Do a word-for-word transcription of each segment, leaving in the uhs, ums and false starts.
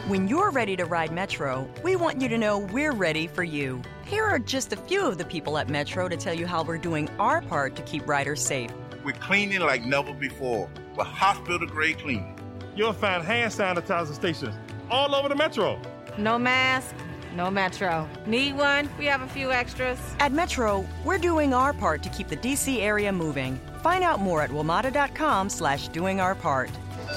When you're ready to ride Metro, we want you to know we're ready for you. Here are just a few of the people at Metro to tell you how we're doing our part to keep riders safe. We're cleaning like never before with hospital-grade cleaning. You'll find hand sanitizer stations all over the Metro. No mask, no Metro. Need one? We have a few extras. At Metro, we're doing our part to keep the D C area moving. Find out more at WMATA.com slash doing our part.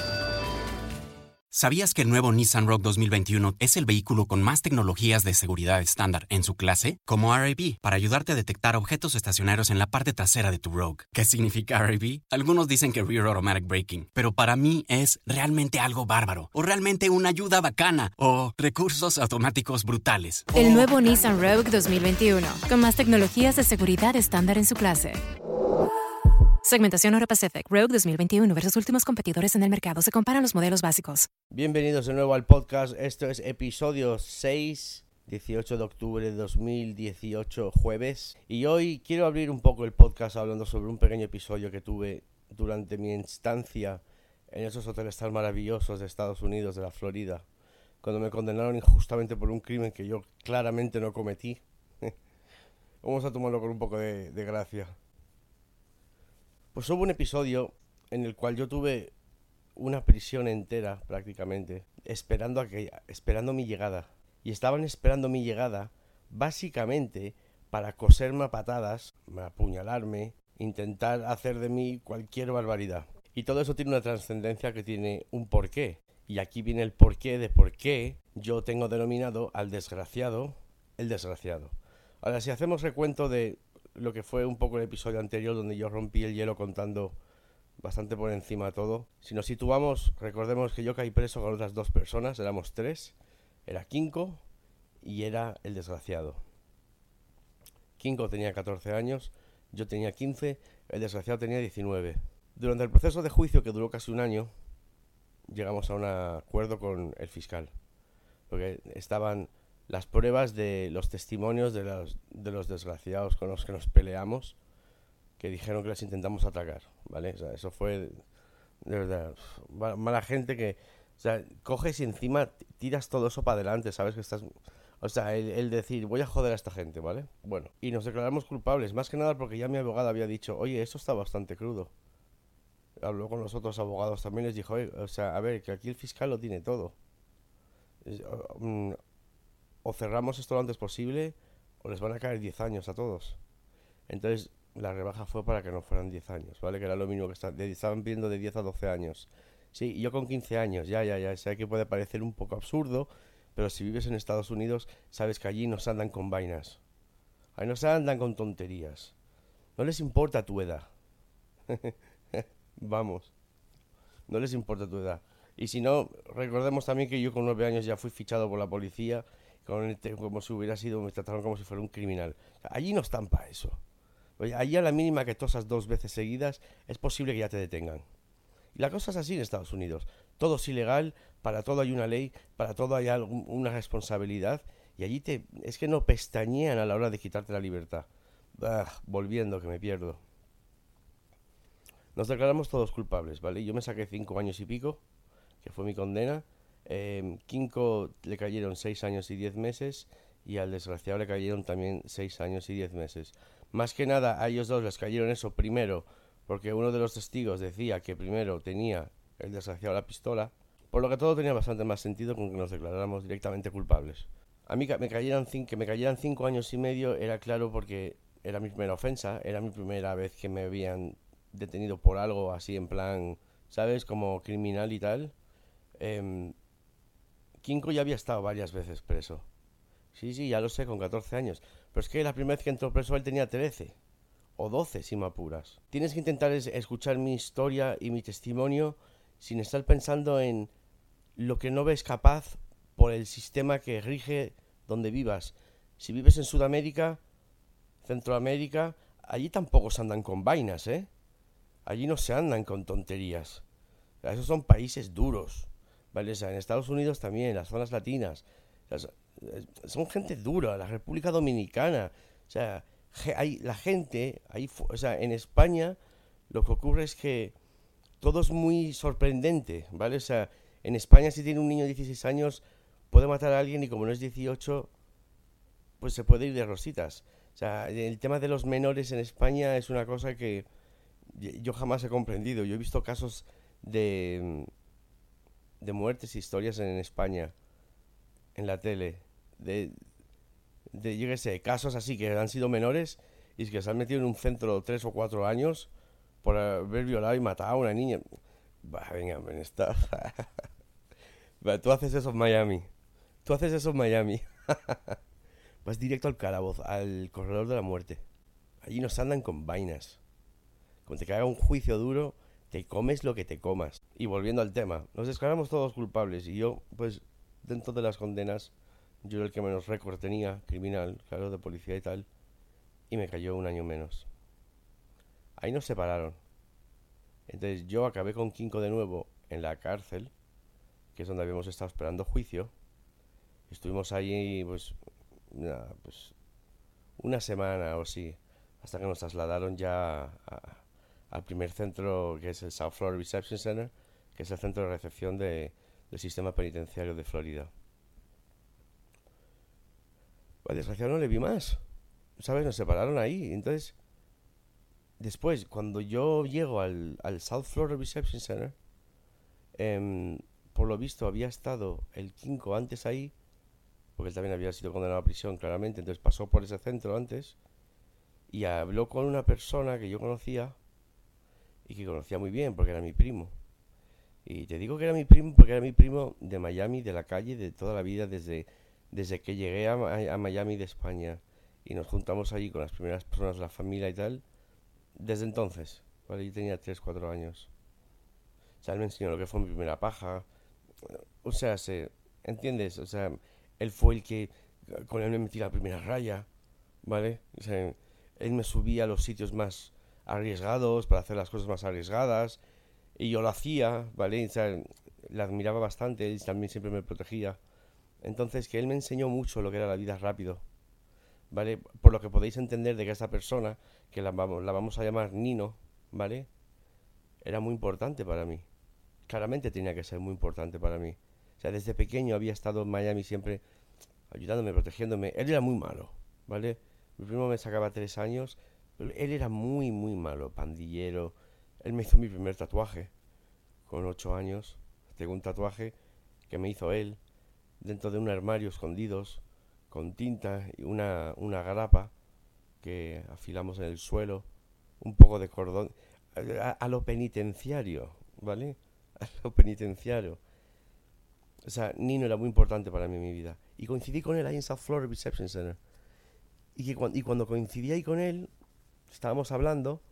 ¿Sabías que el nuevo Nissan Rogue dos mil veintiuno es el vehículo con más tecnologías de seguridad estándar en su clase? Como R A V, para ayudarte a detectar objetos estacionarios en la parte trasera de tu Rogue. ¿Qué significa R A V? Algunos dicen que Rear Automatic Braking, pero para mí es realmente algo bárbaro, o realmente una ayuda bacana, o recursos automáticos brutales. El o... nuevo Nissan Rogue dos mil veintiuno, con más tecnologías de seguridad estándar en su clase. Segmentación Euro Pacific Rogue dos mil veintiuno versus últimos competidores en el mercado. Se comparan los modelos básicos. Bienvenidos de nuevo al podcast. Esto es episodio seis, dieciocho de octubre de dos mil dieciocho, jueves. Y hoy quiero abrir un poco el podcast hablando sobre un pequeño episodio que tuve durante mi estancia en esos hoteles tan maravillosos de Estados Unidos, de la Florida, cuando me condenaron injustamente por un crimen que yo claramente no cometí. Vamos a tomarlo con un poco de, de gracia. Pues hubo un episodio en el cual yo tuve una prisión entera prácticamente esperando a que, esperando mi llegada. Y estaban esperando mi llegada básicamente para coserme a patadas, apuñalarme, intentar hacer de mí cualquier barbaridad. Y todo eso tiene una trascendencia que tiene un porqué. Y aquí viene el porqué de por qué yo tengo denominado al desgraciado el desgraciado. Ahora, si hacemos recuento de lo que fue un poco el episodio anterior donde yo rompí el hielo contando bastante por encima de todo. Si nos situamos, recordemos que yo caí preso con otras dos personas, éramos tres. Era Kinko y era el desgraciado. Kinko tenía catorce años, yo tenía quince, el desgraciado tenía diecinueve. Durante el proceso de juicio, que duró casi un año, llegamos a un acuerdo con el fiscal. Porque estaban las pruebas de los testimonios de los, de los desgraciados con los que nos peleamos, que dijeron que les intentamos atacar, ¿vale? O sea, eso fue, de verdad, mala gente que, o sea, coges y encima tiras todo eso para adelante, ¿sabes? Que estás, o sea, el, el decir, voy a joder a esta gente, ¿vale? Bueno, y nos declaramos culpables, más que nada porque ya mi abogado había dicho, oye, esto está bastante crudo. Habló con los otros abogados también, les dijo, oye, o sea, a ver, que aquí el fiscal lo tiene todo. Es, um, o cerramos esto lo antes posible o les van a caer diez años a todos. Entonces la rebaja fue para que no fueran diez años, ¿vale? Que era lo mínimo que está, de, estaban pidiendo de diez a doce años. Sí, y yo con quince años, ya, ya, ya, sé que puede parecer un poco absurdo, pero si vives en Estados Unidos sabes que allí no se andan con vainas. Ahí no se andan con tonterías. No les importa tu edad. Vamos. No les importa tu edad. Y si no, recordemos también que yo con nueve años ya fui fichado por la policía, como si hubiera sido, me trataron como si fuera un criminal. O sea, allí no están para eso. Oye, allí a la mínima que tosas dos veces seguidas, es posible que ya te detengan. Y la cosa es así en Estados Unidos. Todo es ilegal, para todo hay una ley, para todo hay algún, una responsabilidad, y allí te, es que no pestañean a la hora de quitarte la libertad. Ah, volviendo, que me pierdo. Nos declaramos todos culpables, ¿vale? Yo me saqué cinco años y pico, que fue mi condena. Eh, Kinko le cayeron seis años y diez meses y al desgraciado le cayeron también seis años y diez meses. Más que nada a ellos dos les cayeron eso primero porque uno de los testigos decía que primero tenía el desgraciado la pistola, por lo que todo tenía bastante más sentido con que nos declaráramos directamente culpables. A mí me cayeran cinco, que me cayeran cinco años y medio era claro porque era mi primera ofensa, era mi primera vez que me habían detenido por algo así en plan, ¿sabes? Como criminal y tal. Eh, Kinko ya había estado varias veces preso. Sí, sí, ya lo sé, con catorce años. Pero es que la primera vez que entró preso él tenía trece. O doce, si me apuras. Tienes que intentar es escuchar mi historia y mi testimonio sin estar pensando en lo que no ves capaz por el sistema que rige donde vivas. Si vives en Sudamérica, Centroamérica, allí tampoco se andan con vainas, ¿eh? Allí no se andan con tonterías. O sea, esos son países duros. ¿Vale? O sea, en Estados Unidos también, las zonas latinas, o sea, son gente dura, la República Dominicana, o sea, hay, la gente, hay, o sea, en España lo que ocurre es que todo es muy sorprendente, ¿vale? O sea, en España si tiene un niño de dieciséis años puede matar a alguien y como no es dieciocho, pues se puede ir de rositas. O sea, el tema de los menores en España es una cosa que yo jamás he comprendido. Yo he visto casos de, de muertes, historias en España, en la tele, de, de, yo qué sé, casos así que han sido menores y que se han metido en un centro tres o cuatro años por haber violado y matado a una niña. Bah, venga, ven, está. Bah, tú haces eso en Miami. Tú haces eso en Miami. Vas directo al calabozo, al corredor de la muerte. Allí nos andan con vainas. Como te caiga un juicio duro, te comes lo que te comas. Y volviendo al tema, nos declaramos todos culpables. Y yo, pues, dentro de las condenas, yo era el que menos récord tenía, criminal, claro, de policía y tal. Y me cayó un año menos. Ahí nos separaron. Entonces yo acabé con Kinko de nuevo en la cárcel, que es donde habíamos estado esperando juicio. Estuvimos ahí, pues, una, pues, una semana o así, hasta que nos trasladaron ya a, al primer centro, que es el South Florida Reception Center, que es el centro de recepción de, del sistema penitenciario de Florida. Pues desgraciado no le vi más, ¿sabes? Nos separaron ahí. Entonces, después, cuando yo llego al, al South Florida Reception Center, eh, por lo visto había estado el Kinko antes ahí, porque él también había sido condenado a prisión, claramente. Entonces pasó por ese centro antes y habló con una persona que yo conocía y que conocía muy bien, porque era mi primo. Y te digo que era mi primo porque era mi primo de Miami, de la calle, de toda la vida, desde, desde que llegué a, a Miami de España. Y nos juntamos allí con las primeras personas de la familia y tal, desde entonces, ¿vale? Yo tenía tres cuatro años. O sea, él me enseñó lo que fue mi primera paja. O sea, se, ¿entiendes? O sea, él fue el que, con él me metí la primera raya, ¿vale? O sea, él me subía a los sitios más arriesgados para hacer las cosas más arriesgadas y yo lo hacía, ¿vale? O sea, le admiraba bastante, él también siempre me protegía. Entonces, que él me enseñó mucho lo que era la vida rápido, ¿vale? Por lo que podéis entender de que esta persona, que la vamos, la vamos a llamar Nino, ¿vale? Era muy importante para mí. Claramente tenía que ser muy importante para mí. O sea, desde pequeño había estado en Miami siempre ayudándome, protegiéndome. Él era muy malo, ¿vale? Mi primo me sacaba tres años, pero él era muy, muy malo, pandillero. Él me hizo mi primer tatuaje con ocho años. Tengo un tatuaje que me hizo él dentro de un armario escondidos, con tinta y una, una grapa que afilamos en el suelo, un poco de cordón, a, a lo penitenciario, ¿vale? A lo penitenciario. O sea, Nino era muy importante para mí en mi vida. Y coincidí con él ahí en South Florida Reception Center. Y, que cuando, y cuando coincidí ahí con él, estábamos hablando,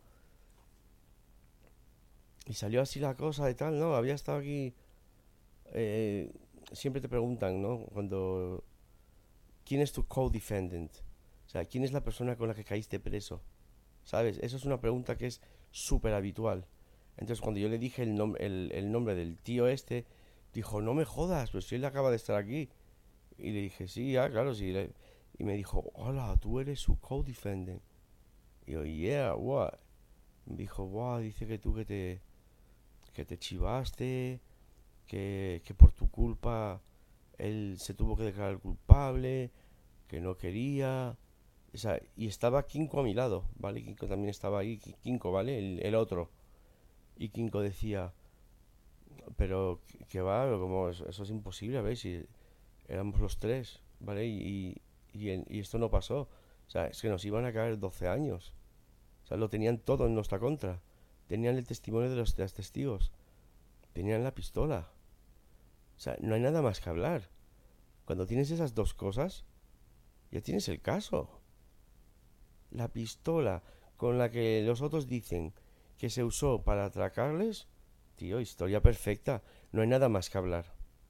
y salió así la cosa y tal, ¿no? Había estado aquí... Eh, siempre te preguntan, ¿no? Cuando... ¿Quién es tu co-defendant? O sea, ¿quién es la persona con la que caíste preso? ¿Sabes? Eso es una pregunta que es súper habitual. Entonces, cuando yo le dije el, nom- el, el nombre del tío este, dijo, no me jodas, pues si él acaba de estar aquí. Y le dije, sí, ya, claro, sí. Le... Y me dijo, hola, tú eres su co-defendant. Y yo, yeah, what? Me dijo, wow, dice que tú que te, que te chivaste, que, que por tu culpa él se tuvo que declarar culpable, que no quería. O sea, y estaba Kinko a mi lado, ¿vale? Kinko también estaba ahí, Kinko, ¿vale? El, el otro. Y Kinko decía, pero que va, como eso, eso es imposible, a ver si éramos los tres, ¿vale? Y, y, y, y esto no pasó. O sea, es que nos iban a caer doce años. O sea, lo tenían todo en nuestra contra. Tenían el testimonio de los, de los testigos. Tenían la pistola. O sea, no hay nada más que hablar. Cuando tienes esas dos cosas, ya tienes el caso. La pistola con la que los otros dicen que se usó para atracarles, tío, historia perfecta. No hay nada más que hablar.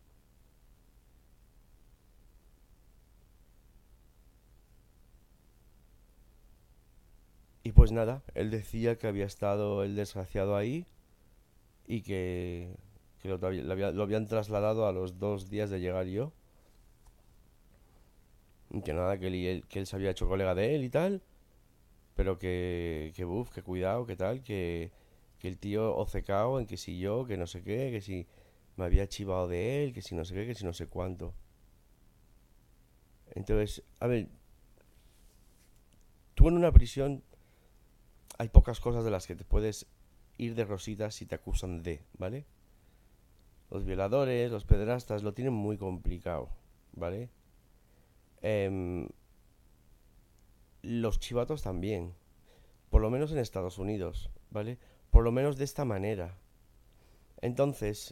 Y pues nada, él decía que había estado el desgraciado ahí y que, que lo, lo, había, lo habían trasladado a los dos días de llegar yo. Y que nada, que él, que él se había hecho colega de él y tal, pero que, que uff, que cuidado, que tal, que, que el tío obcecado en que si yo, que no sé qué, que si me había chivado de él, que si no sé qué, que si no sé cuánto. Entonces, a ver, tú en una prisión hay pocas cosas de las que te puedes ir de rositas si te acusan de, ¿vale? Los violadores, los pederastas lo tienen muy complicado, ¿vale? Em, los chivatos también, por lo menos en Estados Unidos, ¿vale? Por lo menos de esta manera. Entonces,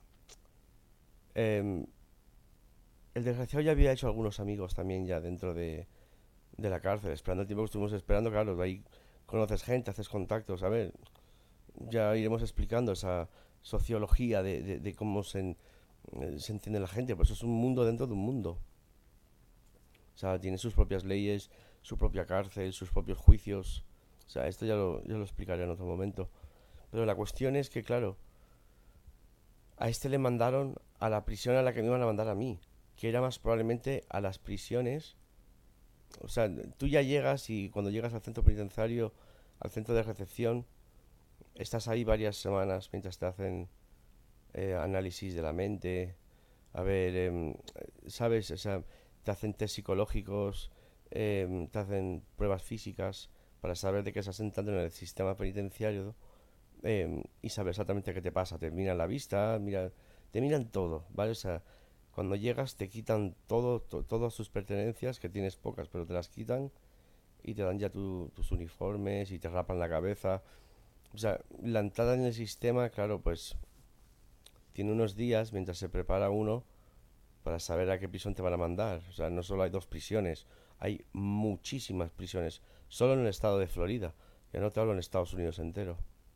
em, el desgraciado ya había hecho algunos amigos también ya dentro de, de la cárcel, esperando el tiempo que estuvimos esperando, claro, ahí conoces gente, haces contactos, a ver, ya iremos explicando esa sociología de, de, de cómo se, en- eh, se entiende la gente, pues es un mundo dentro de un mundo. O sea, tiene sus propias leyes, su propia cárcel, sus propios juicios. O sea, esto ya lo, ya lo explicaré en otro momento. Pero la cuestión es que, claro, a este le mandaron a la prisión a la que me iban a mandar a mí, que era más probablemente a las prisiones. O sea, tú ya llegas y cuando llegas al centro penitenciario, al centro de recepción, estás ahí varias semanas mientras te hacen eh, análisis de la mente, a ver, em, ¿sabes? O sea, te hacen test psicológicos, em, te hacen pruebas físicas para saber de qué estás entrando en el sistema penitenciario, em, y saber exactamente qué te pasa. Te miran la vista, mira, te miran todo, ¿vale? O sea, cuando llegas te quitan todo, to- todas tus pertenencias, que tienes pocas, pero te las quitan y te dan ya tu- tus uniformes y te rapan la cabeza. O sea, la entrada en el sistema, claro, pues tiene unos días mientras se prepara uno para saber a qué prisión te van a mandar. O sea, no solo hay dos prisiones, hay muchísimas prisiones, solo en el estado de Florida. Ya no te hablo en Estados Unidos entero.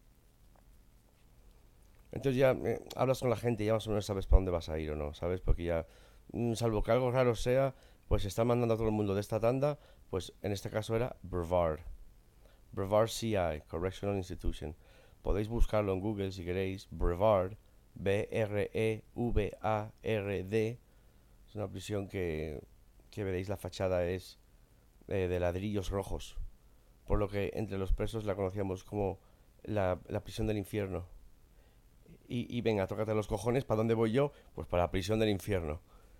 Entonces ya eh, hablas con la gente y ya más o menos sabes para dónde vas a ir o no, ¿sabes? Porque ya, mm, salvo que algo raro sea, pues se está mandando a todo el mundo de esta tanda, pues en este caso era Brevard. Brevard C I, Correctional Institution. Podéis buscarlo en Google si queréis. Brevard, B R E V A R D. Es una prisión que, que veréis la fachada es eh, de ladrillos rojos. Por lo que entre los presos la conocíamos como la, la prisión del infierno. Y, y venga, tócate los cojones, ¿para dónde voy yo? Pues para la prisión del infierno.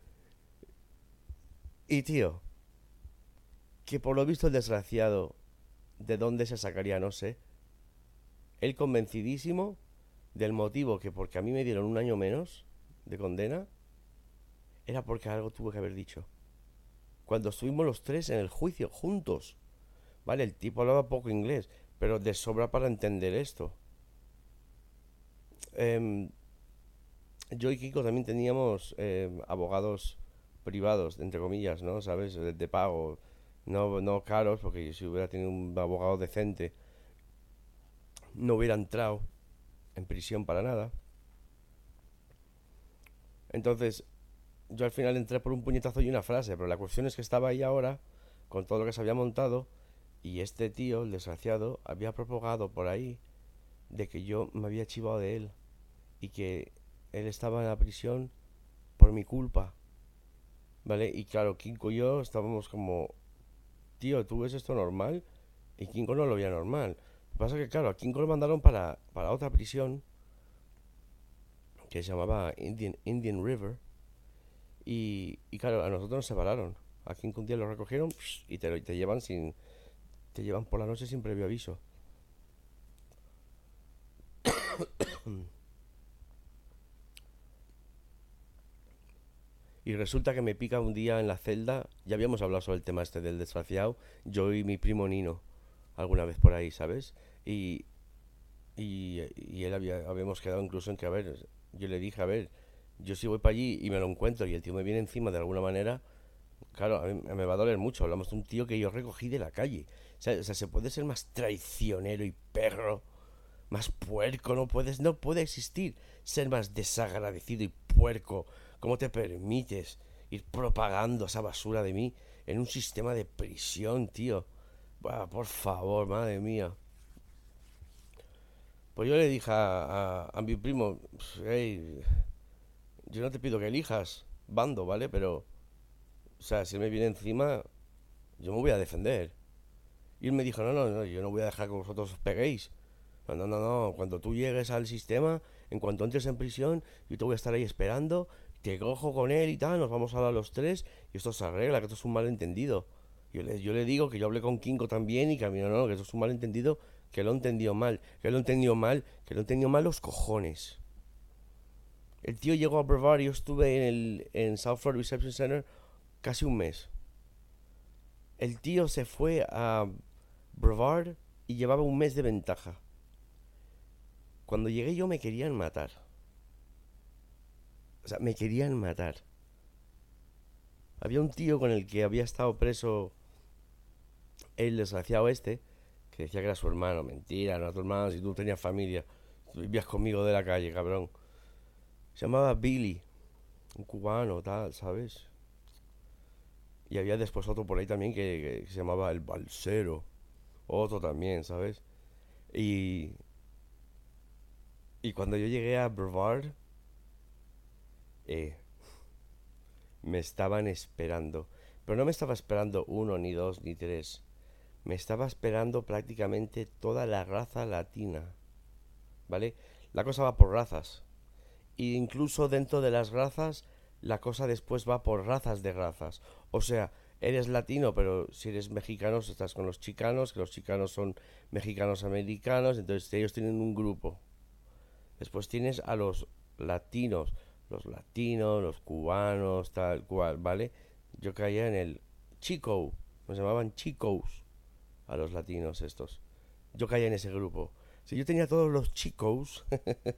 Y tío, que por lo visto el desgraciado, de dónde se sacaría, no sé. Él convencidísimo del motivo que porque a mí me dieron un año menos de condena, era porque algo tuve que haber dicho. Cuando estuvimos los tres en el juicio, juntos, ¿vale? El tipo hablaba poco inglés, pero de sobra para entender esto. Em, yo y Kiko también teníamos em, abogados privados, entre comillas, ¿no? ¿Sabes? De, de pago. No, no caros, porque si hubiera tenido un abogado decente, no hubiera entrado en prisión para nada. Entonces, yo al final entré por un puñetazo y una frase, pero la cuestión es que estaba ahí ahora, con todo lo que se había montado, y este tío, el desgraciado, había propagado por ahí de que yo me había chivado de él y que él estaba en la prisión por mi culpa, ¿vale? Y claro, Kinko y yo estábamos como, tío, ¿tú ves esto normal? Y Kinko no lo veía normal. Lo que pasa es que, claro, a Kinko lo mandaron para, para otra prisión que se llamaba Indian, Indian River. Y, y claro, a nosotros nos separaron. A Kinko un día lo recogieron y te, te llevan sin, te llevan por la noche sin previo aviso. Y resulta que me pica un día en la celda. Ya habíamos hablado sobre el tema este del desgraciado, yo y mi primo Nino, alguna vez por ahí, ¿sabes? Y, y, y él había, habíamos quedado incluso en que, a ver, yo le dije, a ver, yo si voy para allí y me lo encuentro y el tío me viene encima de alguna manera, claro, a mí me va a doler mucho. Hablamos de un tío que yo recogí de la calle. O sea, o sea, se puede ser más traicionero y perro, más puerco, no puedes, no puede existir ser más desagradecido y puerco. ¿Cómo te permites ir propagando esa basura de mí en un sistema de prisión, tío? Buah, por favor, madre mía. Pues yo le dije a, a, a mi primo, hey, yo no te pido que elijas bando, ¿vale? Pero, o sea, si él me viene encima, yo me voy a defender. Y él me dijo, no, no, no, yo no voy a dejar que vosotros os peguéis. No, no, no, no, cuando tú llegues al sistema, en cuanto entres en prisión, yo te voy a estar ahí esperando, te cojo con él y tal, nos vamos a hablar los tres y esto se arregla, que esto es un malentendido. Yo le, yo le digo que yo hablé con Kinko también y que a mí no, no, que esto es un malentendido, que lo he entendido mal, que lo he entendido mal, que lo he entendido mal los cojones. El tío llegó a Brevard y yo estuve en el en South Florida Reception Center casi un mes. El tío se fue a Brevard y llevaba un mes de ventaja. Cuando llegué yo me querían matar. O sea, me querían matar. Había un tío con el que había estado preso el desgraciado este, que decía que era su hermano. Mentira, no era tu hermano, si tú tenías familia. Tú vivías conmigo de la calle, cabrón. Se llamaba Billy, un cubano, tal, ¿sabes? Y había después otro por ahí también que, que se llamaba el Balsero. Otro también, ¿sabes? Y... Y cuando yo llegué a Brevard, eh, me estaban esperando. Pero no me estaba esperando uno, ni dos, ni tres. Me estaba esperando prácticamente toda la raza latina. ¿Vale? La cosa va por razas. E incluso dentro de las razas, la cosa después va por razas de razas. O sea, eres latino, pero si eres mexicano, estás con los chicanos, que los chicanos son mexicanos americanos, entonces ellos tienen un grupo. Después tienes a los latinos, los latinos, los cubanos, tal cual, ¿vale? Yo caía en el chico, nos llamaban chicos a los latinos estos. Yo caía en ese grupo. Si yo tenía todos los chicos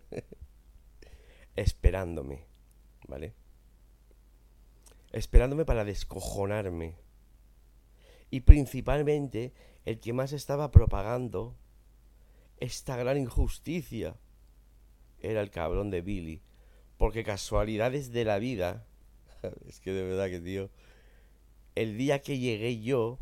esperándome, ¿vale? Esperándome para descojonarme. Y principalmente el que más estaba propagando esta gran injusticia era el cabrón de Billy. Porque casualidades de la vida, es que de verdad que tío, el día que llegué yo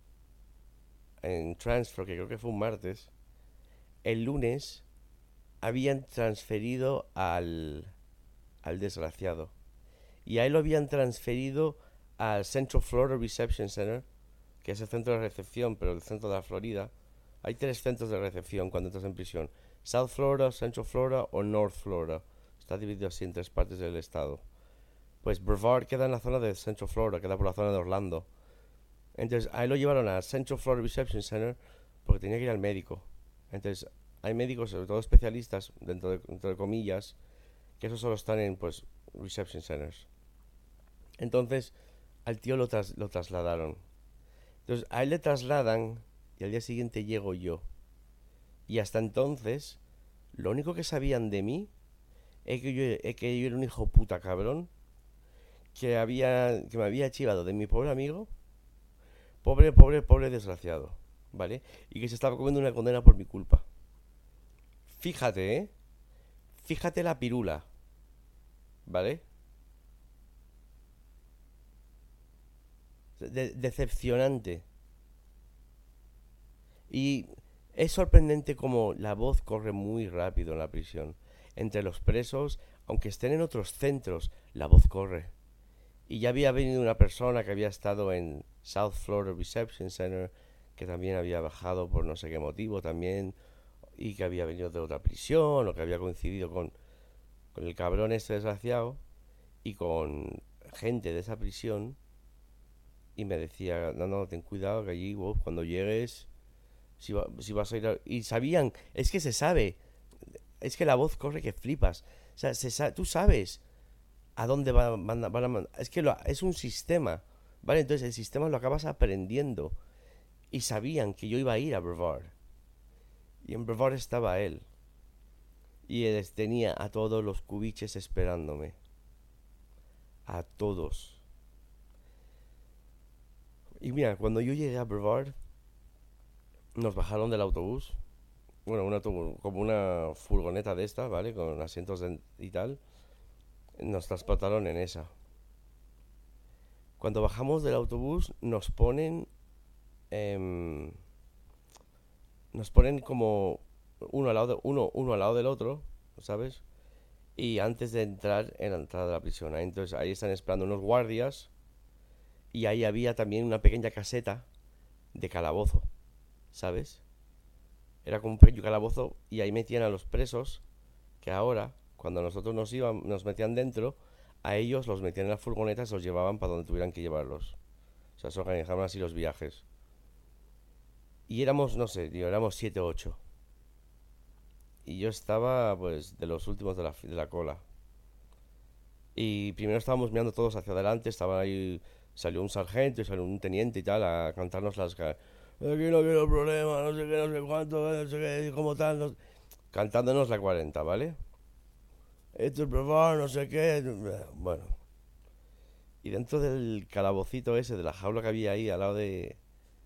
en transfer, que creo que fue un martes, el lunes habían transferido al al desgraciado. Y a él lo habían transferido al Central Florida Reception Center, que es el centro de recepción, pero el centro de la Florida. Hay tres centros de recepción cuando entras en prisión: South Florida, Central Florida o North Florida. Está dividido así en tres partes del estado. Pues Brevard queda en la zona de Central Florida, queda por la zona de Orlando. Entonces ahí lo llevaron al Central Florida Reception Center porque tenía que ir al médico. Entonces hay médicos, sobre todo especialistas, dentro de, dentro de comillas, que esos solo están en, pues, reception centers. Entonces al tío lo, tras, lo trasladaron. Entonces a él le trasladan y al día siguiente llego yo. Y hasta entonces lo único que sabían de mí es que yo, es que yo era un hijo puta cabrón que había que me había chivado de mi pobre amigo, pobre, pobre, pobre desgraciado, ¿vale? Y que se estaba comiendo una condena por mi culpa. Fíjate, ¿eh? Fíjate la pirula, ¿vale? De- decepcionante. Y es sorprendente como la voz corre muy rápido en la prisión. Entre los presos, aunque estén en otros centros, la voz corre. Y ya había venido una persona que había estado en South Florida Reception Center, que también había bajado por no sé qué motivo también, y que había venido de otra prisión, o que había coincidido con, con el cabrón este desgraciado, y con gente de esa prisión, y me decía, no, no, ten cuidado que allí, vos, cuando llegues, si, va, si vas a ir a... Y sabían, es que se sabe, es que la voz corre que flipas, o sea, se sa- tú sabes a dónde van, van, a- van a mandar, es que lo, es un sistema, ¿vale? Entonces el sistema lo acabas aprendiendo, y sabían que yo iba a ir a Brevard, y en Brevard estaba él, y él tenía a todos los cubiches esperándome, a todos. Y mira, cuando yo llegué a Brevard, nos bajaron del autobús. Bueno, un autobús, como una furgoneta de esta, ¿vale? Con asientos de- y tal. Nos transportaron en esa. Cuando bajamos del autobús, nos ponen... em, nos ponen como uno al lado de, uno, uno al lado del otro, ¿sabes? Y antes de entrar en la entrada de la prisión, ahí, entonces ahí están esperando unos guardias. Y ahí había también una pequeña caseta de calabozo, ¿sabes? Era como un pequeño calabozo y ahí metían a los presos, que ahora, cuando nosotros nos íbamos, nos metían dentro, a ellos los metían en las furgonetas y los llevaban para donde tuvieran que llevarlos. O sea, se organizaban así los viajes. Y éramos, no sé, tío, éramos siete o ocho. Y yo estaba, pues, de los últimos de la, de la cola. Y primero estábamos mirando todos hacia adelante, estaba ahí, salió un sargento y salió un teniente y tal a cantarnos las... Aquí no quiero problema, no sé qué, no sé cuánto, no sé qué, como tal, no... cantándonos la cuarenta, ¿vale? Esto es probar, no sé qué, bueno. Y dentro del calabocito ese, de la jaula que había ahí, al lado de...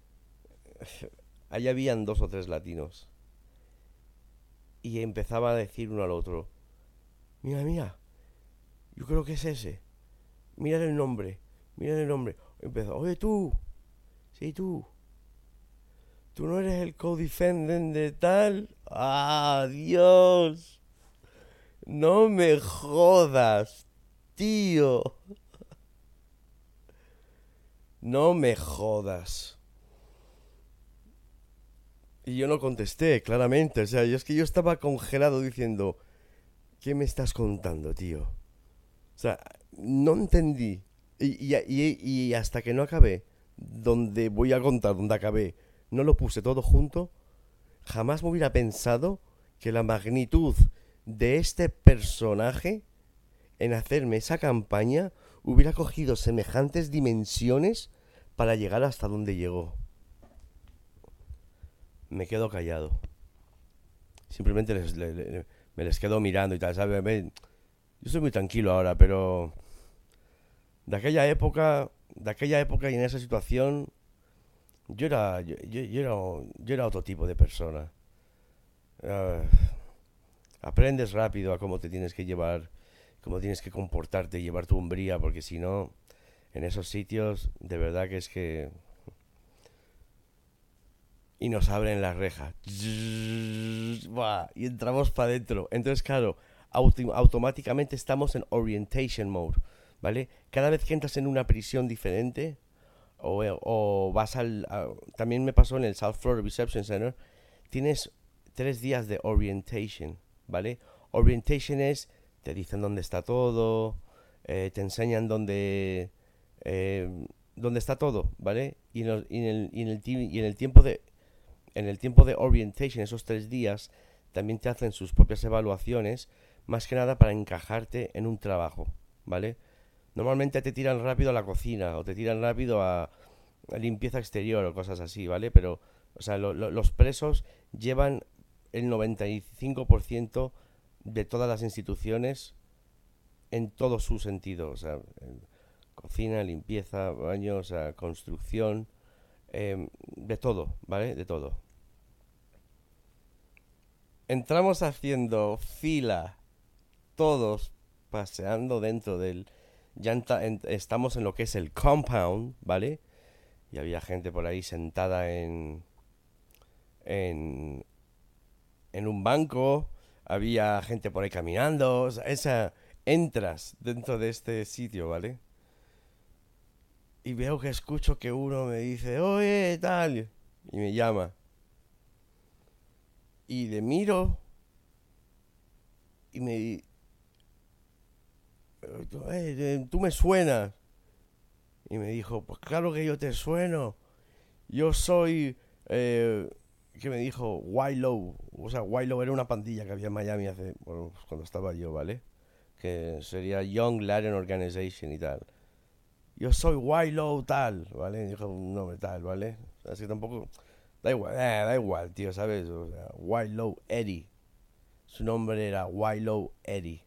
Ahí habían dos o tres latinos. Y empezaba a decir uno al otro: mira, mira, yo creo que es ese. Mira el nombre, mira el nombre. Empezó: oye tú, sí tú, tú no eres el co-defendant de tal. ¡Ah, Dios! No me jodas, tío. No me jodas. Y yo no contesté, claramente. O sea, yo es que yo estaba congelado diciendo: ¿qué me estás contando, tío? O sea, no entendí. Y, y, y, y hasta que no acabé, donde voy a contar, donde acabé, no lo puse todo junto, jamás me hubiera pensado que la magnitud de este personaje en hacerme esa campaña hubiera cogido semejantes dimensiones para llegar hasta donde llegó. Me quedo callado. Simplemente les, les, les, me les quedo mirando y tal, ¿sabes? Yo soy muy tranquilo ahora, pero de aquella época, de aquella época y en esa situación, yo era, yo, yo, yo era, yo era otro tipo de persona. Uh, aprendes rápido a cómo te tienes que llevar, cómo tienes que comportarte, llevar tu hombría, porque si no, en esos sitios, de verdad que es que... Y nos abren la reja. Y entramos para adentro. Entonces, claro, auto- automáticamente estamos en orientation mode, ¿vale? Cada vez que entras en una prisión diferente, o, o vas al... A, también me pasó en el South Florida Reception Center, tienes tres días de orientation, ¿vale? Orientation es, te dicen dónde está todo, eh, te enseñan dónde... Eh, dónde está todo, ¿vale? Y en el, y en el, y en el, y en el tiempo de... En el tiempo de orientation, esos tres días, también te hacen sus propias evaluaciones, más que nada para encajarte en un trabajo, ¿vale? Normalmente te tiran rápido a la cocina o te tiran rápido a, a limpieza exterior o cosas así, ¿vale? Pero, o sea, lo, lo, los presos llevan el noventa y cinco por ciento de todas las instituciones en todo su sentido, o sea, cocina, limpieza, baño, o sea, construcción, eh, de todo, ¿vale? De todo. Entramos haciendo fila, todos paseando dentro del... Ya enta, en, estamos en lo que es el compound, ¿vale? Y había gente por ahí sentada en... En... En un banco. Había gente por ahí caminando. O sea, esa... Entras dentro de este sitio, ¿vale? Y veo que escucho que uno me dice: oye, tal. Y me llama. Y le miro y me... Eh, tú me suenas. Y me dijo: pues claro que yo te sueno. Yo soy... Eh, ¿Qué me dijo? White Low. O sea, White Low era una pandilla que había en Miami hace... Bueno, cuando estaba yo, ¿vale? Que sería Young Latin Organization y tal. Yo soy White Low tal, ¿vale? Dijo un nombre tal, ¿vale? Así que tampoco... Da igual, eh, da igual, tío, ¿sabes? O sea, White Low Eddie. Su nombre era White Low Eddie.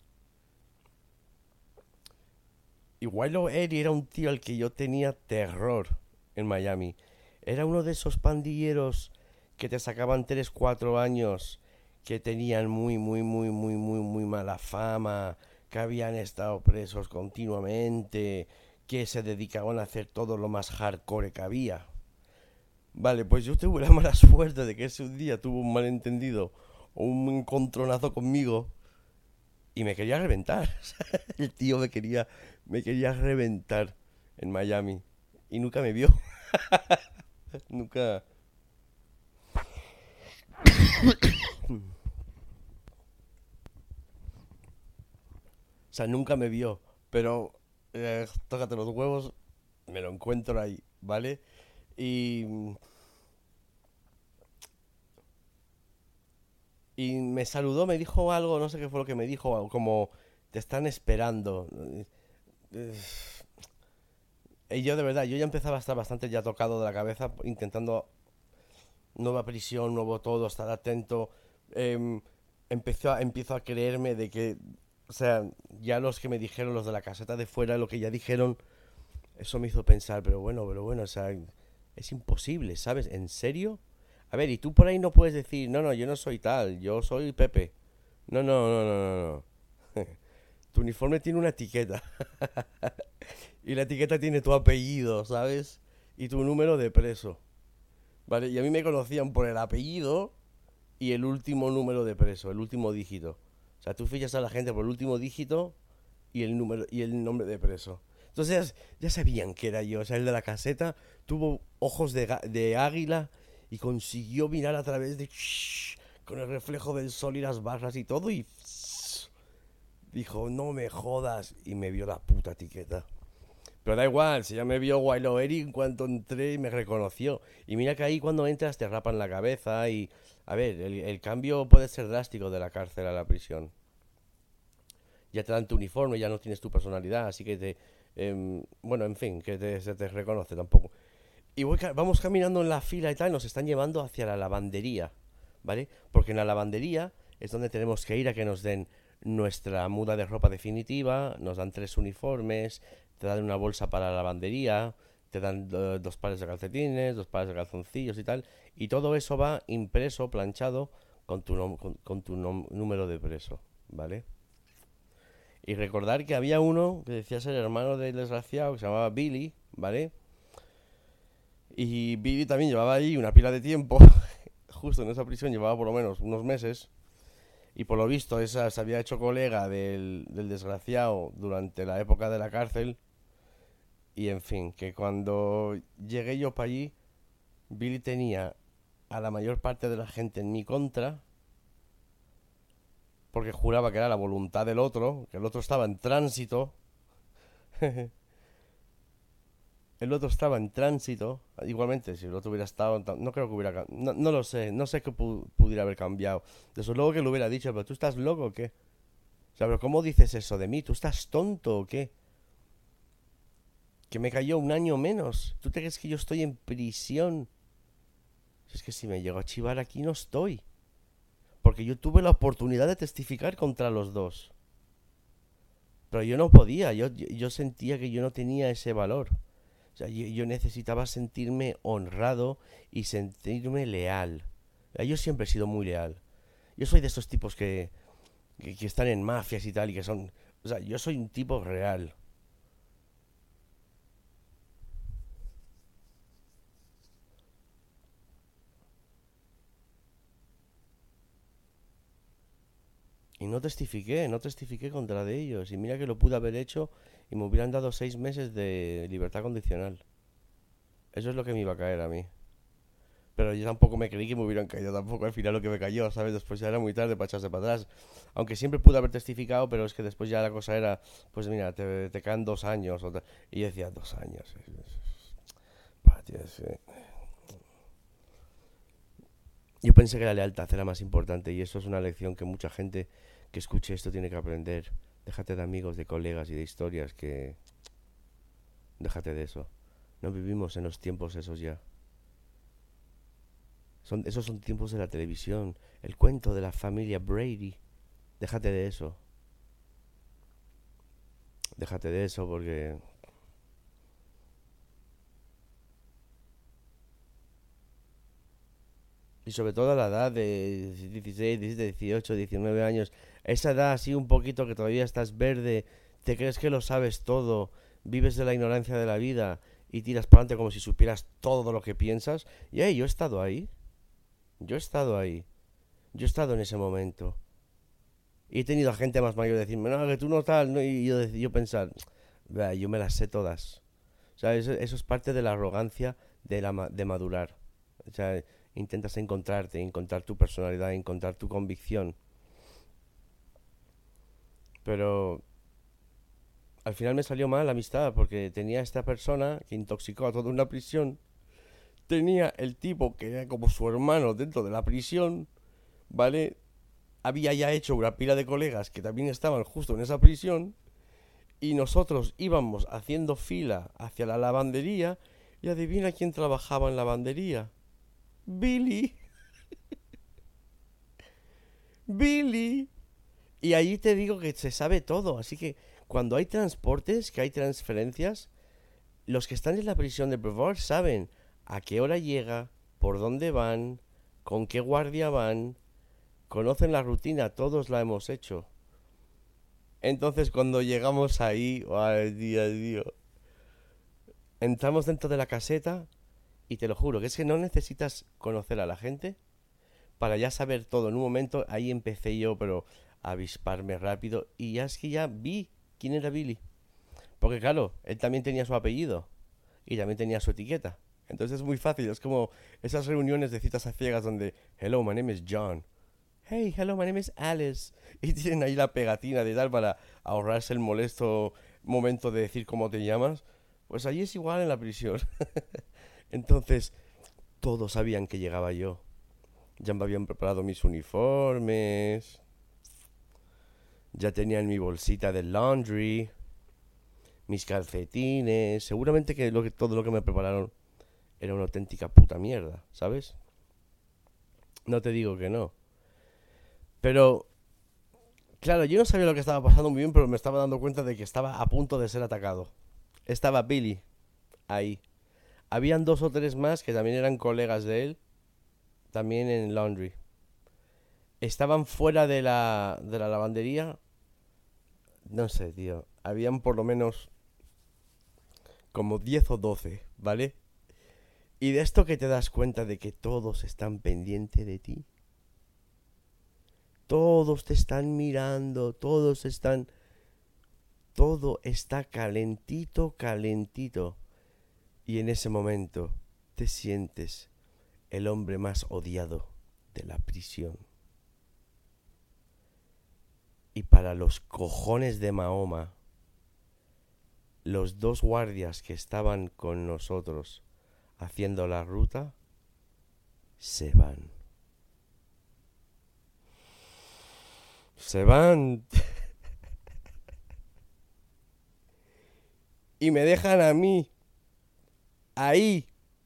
Y White Low Eddie era un tío al que yo tenía terror en Miami. Era uno de esos pandilleros que te sacaban tres, cuatro años, que tenían muy, muy, muy, muy, muy, muy mala fama, que habían estado presos continuamente, que se dedicaban a hacer todo lo más hardcore que había. Vale, pues yo tuve la mala suerte de que ese día tuvo un malentendido o un encontronazo conmigo y me quería reventar. El tío me quería, me quería reventar en Miami y nunca me vio. Nunca... O sea, nunca me vio. Pero, eh, tócate los huevos, me lo encuentro ahí, ¿vale? Y... Y me saludó, me dijo algo, no sé qué fue lo que me dijo, como te están esperando. Y yo de verdad, yo ya empezaba a estar bastante ya tocado de la cabeza, intentando nueva prisión, nuevo todo, estar atento. Eh, empezó a, empiezo a creerme de que, o sea, ya los que me dijeron, los de la caseta de fuera, lo que ya dijeron, eso me hizo pensar, pero bueno, pero bueno, o sea, es imposible, ¿sabes? ¿En serio? A ver, y tú por ahí no puedes decir, no, no, yo no soy tal, yo soy Pepe. No, no, no, no, no, no. Tu uniforme tiene una etiqueta. Y la etiqueta tiene tu apellido, ¿sabes? Y tu número de preso. ¿Vale? Y a mí me conocían por el apellido y el último número de preso, el último dígito. O sea, tú fichas a la gente por el último dígito y el número y el nombre de preso. Entonces ya sabían que era yo. O sea, el de la caseta tuvo ojos de, de águila y consiguió mirar a través de... con el reflejo del sol y las barras y todo y... dijo, no me jodas. Y me vio la puta etiqueta. Pero da igual, si ya me vio Wilo Eric en cuanto entré y me reconoció. Y mira que ahí cuando entras te rapan la cabeza y... A ver, el, el cambio puede ser drástico de la cárcel a la prisión. Ya te dan tu uniforme, ya no tienes tu personalidad, así que te... Eh, bueno, en fin, que te, se te reconoce tampoco. Y voy, vamos caminando en la fila y tal, y nos están llevando hacia la lavandería, ¿vale? Porque en la lavandería es donde tenemos que ir a que nos den nuestra muda de ropa definitiva, nos dan tres uniformes, te dan una bolsa para la lavandería, te dan uh, dos pares de calcetines, dos pares de calzoncillos y tal, y todo eso va impreso, planchado, con tu, nom con, con tu nom número de preso, ¿vale? Y recordar que había uno que decía ser hermano del desgraciado, que se llamaba Billy, ¿vale? Y Billy también llevaba ahí una pila de tiempo, justo en esa prisión llevaba por lo menos unos meses, y por lo visto esa se había hecho colega del, del desgraciado durante la época de la cárcel, y en fin, que cuando llegué yo para allí, Billy tenía a la mayor parte de la gente en mi contra, porque juraba que era la voluntad del otro, que el otro estaba en tránsito. El otro estaba en tránsito. Igualmente, si el otro hubiera estado... No creo que hubiera... No, no lo sé. No sé qué pu pudiera haber cambiado. Desde luego que lo hubiera dicho, pero ¿tú estás loco o qué? O sea, pero ¿cómo dices eso de mí? ¿Tú estás tonto o qué? Que me cayó un año menos. ¿Tú te crees que yo estoy en prisión? Es que si me llego a chivar aquí no estoy. Porque yo tuve la oportunidad de testificar contra los dos. Pero yo no podía. Yo, yo, yo sentía que yo no tenía ese valor. O sea, yo, yo necesitaba sentirme honrado y sentirme leal. Yo siempre he sido muy leal. Yo soy de estos tipos que, que, que están en mafias y tal y que son... O sea, yo soy un tipo real. Y no testifiqué, no testifiqué contra de ellos. Y mira que lo pude haber hecho y me hubieran dado seis meses de libertad condicional. Eso es lo que me iba a caer a mí. Pero yo tampoco me creí que me hubieran caído tampoco al final lo que me cayó, ¿sabes? Después ya era muy tarde para echarse para atrás. Aunque siempre pude haber testificado, pero es que después ya la cosa era, pues mira, te, te caen dos años. O y yo decía, dos años. Bah, tío, es que... Yo pensé que la lealtad era más importante y eso es una lección que mucha gente que escuche esto tiene que aprender. Déjate de amigos, de colegas y de historias que... Déjate de eso. No vivimos en los tiempos esos ya. Son, esos son tiempos de la televisión. El cuento de la familia Brady. Déjate de eso. Déjate de eso porque... Y sobre todo a la edad de dieciséis, diecisiete, dieciocho, diecinueve años. Esa edad así un poquito que todavía estás verde. Te crees que lo sabes todo. Vives de la ignorancia de la vida. Y tiras para adelante como si supieras todo lo que piensas. Y hey, yo he estado ahí. Yo he estado ahí. Yo he estado en ese momento. Y he tenido a gente más mayor decirme, no, que tú no tal, ¿no? Y yo, yo pensar, yo me las sé todas. O sea, eso, eso es parte de la arrogancia de, la, de madurar. O sea, intentas encontrarte, encontrar tu personalidad, encontrar tu convicción. Pero al final me salió mal la amistad porque tenía esta persona que intoxicó a toda una prisión. Tenía el tipo que era como su hermano dentro de la prisión, ¿vale? Había ya hecho una pila de colegas que también estaban justo en esa prisión. Y nosotros íbamos haciendo fila hacia la lavandería. Y adivina quién trabajaba en la lavandería. Billy. Billy. Y allí te digo que se sabe todo. Así que cuando hay transportes, que hay transferencias, los que están en la prisión de Brevoort saben a qué hora llega, por dónde van, con qué guardia van. Conocen la rutina, todos la hemos hecho. Entonces cuando llegamos ahí, ay Dios, Dios, entramos dentro de la caseta y te lo juro, que es que no necesitas conocer a la gente para ya saber todo. En un momento ahí empecé yo, pero a avisparme rápido y ya es que ya vi quién era Billy. Porque claro, él también tenía su apellido y también tenía su etiqueta. Entonces es muy fácil, es como esas reuniones de citas a ciegas donde, hello, my name is John. Hey, hello, my name is Alice. Y tienen ahí la pegatina de tal para ahorrarse el molesto momento de decir cómo te llamas. Pues allí es igual en la prisión. Entonces, todos sabían que llegaba yo. Ya me habían preparado mis uniformes. Ya tenían mi bolsita de laundry. Mis calcetines. Seguramente que, lo que todo lo que me prepararon era una auténtica puta mierda, ¿sabes? No te digo que no. Pero, claro, yo no sabía lo que estaba pasando muy bien, pero me estaba dando cuenta de que estaba a punto de ser atacado. Estaba Billy ahí. Habían dos o tres más que también eran colegas de él, también en laundry. Estaban fuera de la, de la lavandería. No sé, tío. Habían por lo menos como diez o doce, ¿vale? Y de esto que te das cuenta de que todos están pendientes de ti. Todos te están mirando, todos están... Todo está calentito, calentito. Y en ese momento te sientes el hombre más odiado de la prisión. Y para los cojones de Mahoma, los dos guardias que estaban con nosotros haciendo la ruta, se van. Se van. Y me dejan a mí. Ahí.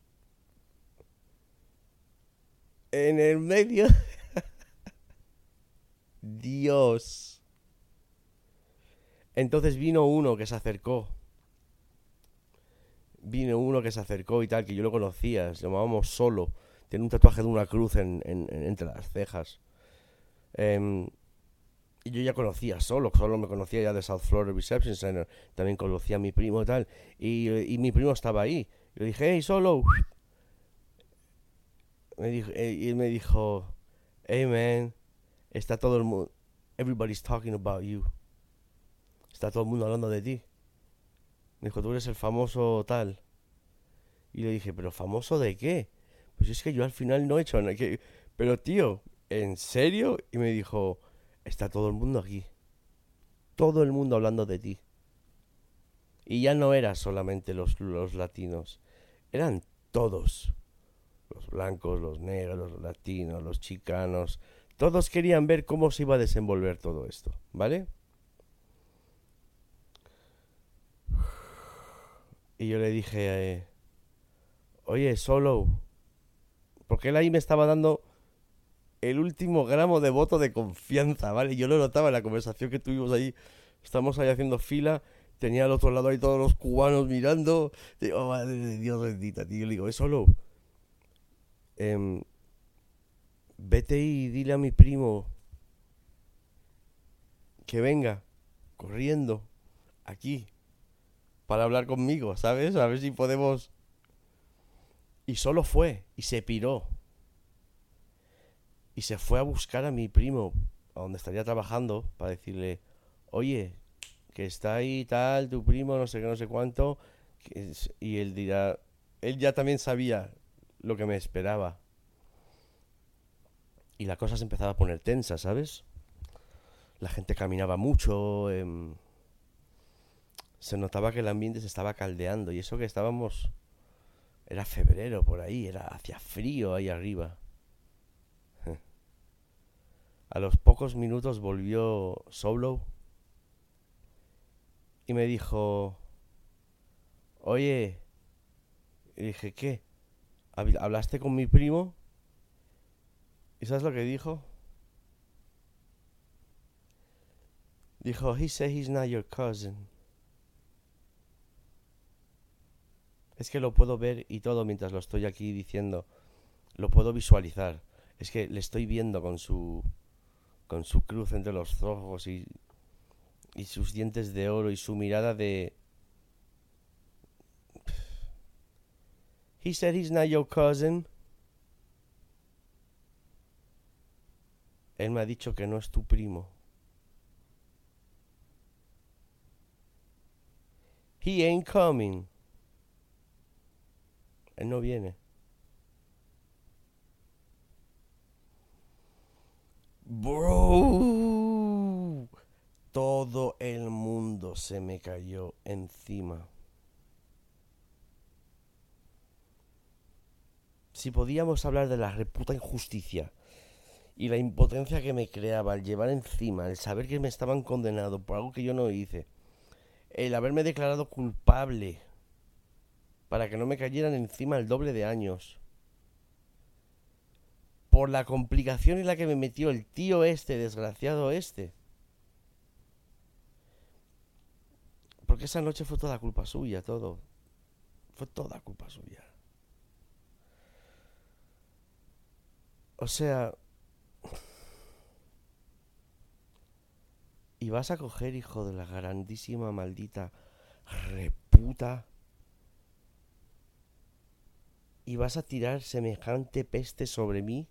En el medio. Dios. Entonces vino uno que se acercó. Vino uno que se acercó y tal, que yo lo conocía. Se llamábamos Solo. Tiene un tatuaje de una cruz en, en, en, entre las cejas. Eh, y yo ya conocía Solo. Solo me conocía ya de South Florida Reception Center. También conocía a mi primo y tal. Y, y mi primo estaba ahí. Yo le dije, hey, Solo. Me dijo, y él me dijo, hey, man. Está todo el mundo... Everybody's talking about you. Está todo el mundo hablando de ti. Me dijo, tú eres el famoso tal. Y le dije, ¿pero famoso de qué? Pues es que yo al final no he hecho nada. Que... Pero tío, ¿en serio? Y me dijo, está todo el mundo aquí. Todo el mundo hablando de ti. Y ya no eran solamente los, los latinos. Eran todos. Los blancos, los negros, los latinos, los chicanos. Todos querían ver cómo se iba a desenvolver todo esto, ¿vale? Y yo le dije, eh, oye, Solo, porque él ahí me estaba dando el último gramo de voto de confianza, ¿vale? Yo lo notaba en la conversación que tuvimos ahí. Estamos ahí haciendo fila, tenía al otro lado ahí todos los cubanos mirando. Digo, oh, madre de Dios bendita, tío. Yo le digo, eh, Solo, eh, vete y dile a mi primo que venga corriendo aquí para hablar conmigo, ¿sabes? A ver si podemos... Y Solo fue, y se piró. Y se fue a buscar a mi primo, a donde estaría trabajando, para decirle, oye, que está ahí tal, tu primo, no sé qué, no sé cuánto. Que es... Y él dirá... Él ya también sabía lo que me esperaba. Y la cosa se empezaba a poner tensa, ¿sabes? La gente caminaba mucho. Eh... se notaba que el ambiente se estaba caldeando. Y eso que estábamos... Era febrero por ahí, era hacía frío ahí arriba. A los pocos minutos volvió Solo y me dijo, oye, y dije, ¿qué? ¿Hablaste con mi primo? ¿Y sabes lo que dijo? Dijo, he said he's not your cousin. Es que lo puedo ver y todo mientras lo estoy aquí diciendo. Lo puedo visualizar. Es que le estoy viendo con su... con su cruz entre los ojos y... y sus dientes de oro y su mirada de... He said he's not your cousin. Él me ha dicho que no es tu primo. He ain't coming. Él no viene. Bro. Todo el mundo se me cayó encima. Si podíamos hablar de la reputa injusticia y la impotencia que me creaba el llevar encima, el saber que me estaban condenando por algo que yo no hice, el haberme declarado culpable para que no me cayeran encima el doble de años, por la complicación en la que me metió el tío este, desgraciado este. Porque esa noche fue toda culpa suya, todo. Fue toda culpa suya. O sea... Y vas a coger, hijo de la grandísima maldita reputa, y vas a tirar semejante peste sobre mí,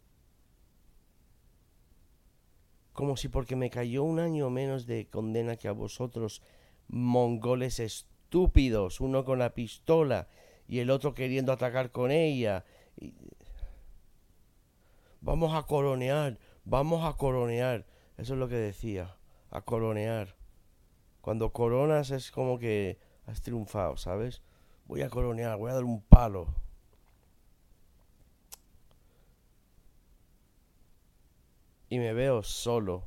como si porque me cayó un año menos de condena que a vosotros, mongoles estúpidos, uno con la pistola y el otro queriendo atacar con ella. Y... Vamos a coronear, vamos a coronear. Eso es lo que decía, a coronear. Cuando coronas es como que has triunfado, ¿sabes? Voy a coronear, voy a dar un palo. Y me veo solo,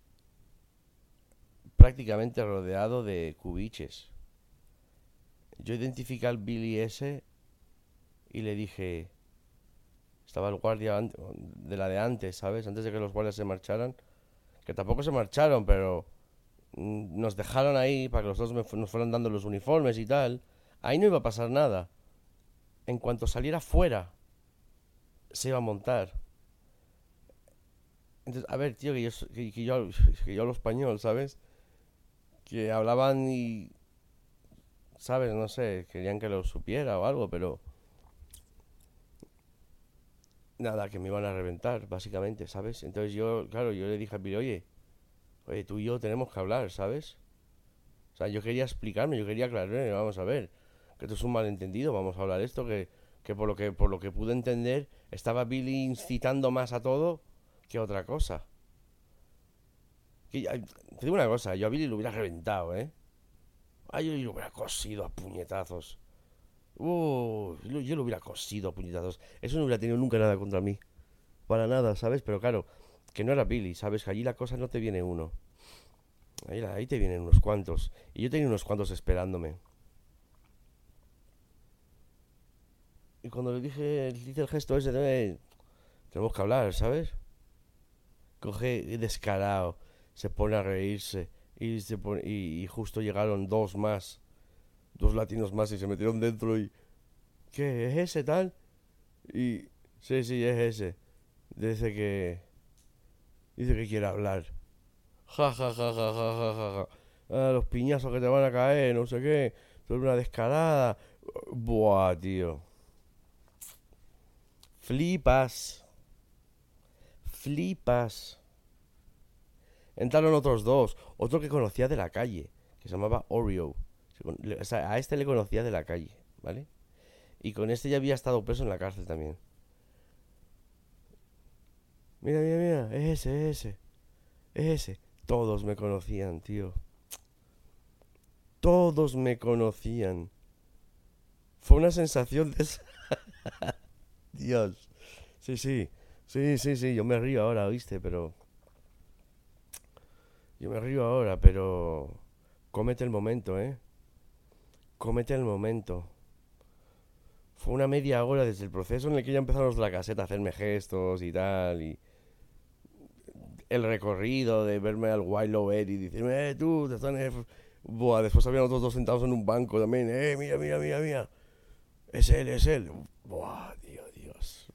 prácticamente rodeado de cubiches. Yo identifiqué al Billy ese y le dije... Estaba el guardia de la de antes, ¿sabes? Antes de que los guardias se marcharan. Que tampoco se marcharon, pero... Nos dejaron ahí para que los dos nos fueran dando los uniformes y tal. Ahí no iba a pasar nada. En cuanto saliera fuera, se iba a montar. Entonces, a ver, tío, que yo, que, que yo, que yo hablo español, ¿sabes? Que hablaban y... ¿Sabes? No sé, querían que lo supiera o algo, pero... Nada, que me iban a reventar, básicamente, ¿sabes? Entonces yo, claro, yo le dije a Piri, oye, oye, tú y yo tenemos que hablar, ¿sabes? O sea, yo quería explicarme, yo quería aclarar, vamos a ver, que esto es un malentendido, vamos a hablar esto, que, que por lo que por lo que pude entender, estaba Billy incitando más a todo que otra cosa. Que, te digo una cosa, yo a Billy lo hubiera reventado, ¿eh? A yo lo hubiera cosido a puñetazos. Uh, yo, yo lo hubiera cosido a puñetazos. Eso no hubiera tenido nunca nada contra mí. Para nada, ¿sabes? Pero claro, que no era Billy, ¿sabes? Que allí la cosa no te viene uno. Ahí, ahí te vienen unos cuantos. Y yo tenía unos cuantos esperándome. Y cuando le dije, le hice el gesto ese de... Tenemos que hablar, ¿sabes? Coge descarado, se pone a reírse. Y, se pone, y, y justo llegaron dos más. Dos latinos más y se metieron dentro y... ¿Qué? ¿Es ese tal? Y... Sí, sí, es ese. Dice que... Dice que quiere hablar. Ja, ja, ja, ja, ja, ja, ja, ja. Ah, los piñazos que te van a caer, no sé qué. Son una descarada. Buah, tío. Flipas. Flipas. Entraron otros dos. Otro que conocía de la calle, que se llamaba Oreo. O sea, a este le conocía de la calle, ¿vale? Y con este ya había estado preso en la cárcel también. Mira, mira, mira, es ese, es ese. Es ese. Todos me conocían, tío. Todos me conocían. Fue una sensación de... Dios. Sí, sí. Sí, sí, sí. Yo me río ahora, ¿viste? Pero... Yo me río ahora, pero... Cómete el momento, ¿eh? Cómete el momento. Fue una media hora desde el proceso en el que ya empezaron los de la caseta a hacerme gestos y tal, y... El recorrido de verme al Willow Ed y decirme, eh, tú, te están... Eh... Buah, después habían otros dos sentados en un banco también, eh, mira, mira, mira, mira. Es él, es él. Buah, Dios, Dios.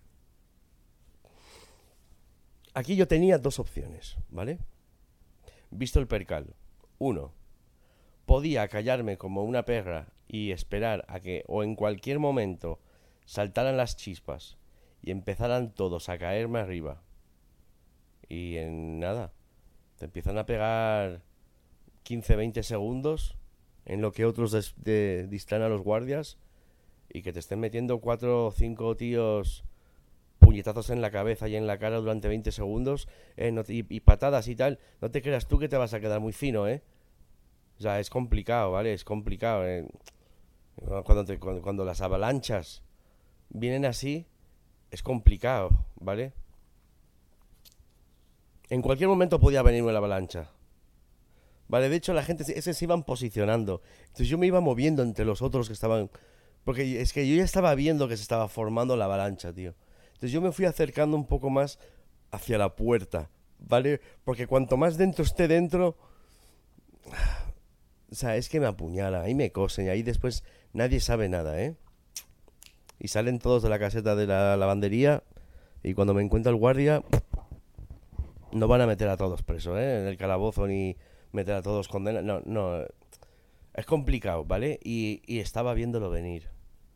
Aquí yo tenía dos opciones, ¿vale? Visto el percal. Uno, podía callarme como una perra y esperar a que, o en cualquier momento, saltaran las chispas y empezaran todos a caerme arriba. Y en nada, te empiezan a pegar quince a veinte segundos en lo que otros des- de- distraen a los guardias y que te estén metiendo cuatro o cinco tíos puñetazos en la cabeza y en la cara durante veinte segundos eh, no te- y, y patadas y tal. No te creas tú que te vas a quedar muy fino, ¿eh? O sea, es complicado, ¿vale? Es complicado. ¿eh? Cuando, te- cuando, cuando las avalanchas vienen así, es complicado, ¿vale? En cualquier momento podía venirme la avalancha. Vale, de hecho la gente se, se iban posicionando. Entonces yo me iba moviendo entre los otros que estaban... Porque es que yo ya estaba viendo que se estaba formando la avalancha, tío. Entonces yo me fui acercando un poco más hacia la puerta, ¿vale? Porque cuanto más dentro esté dentro... O sea, es que me apuñala, ahí me cosen y ahí después nadie sabe nada, ¿eh? Y salen todos de la caseta de la lavandería y cuando me encuentra el guardia... No van a meter a todos presos, ¿eh? En el calabozo ni... meter a todos condenados, no, no, es complicado, ¿vale? Y, y estaba viéndolo venir.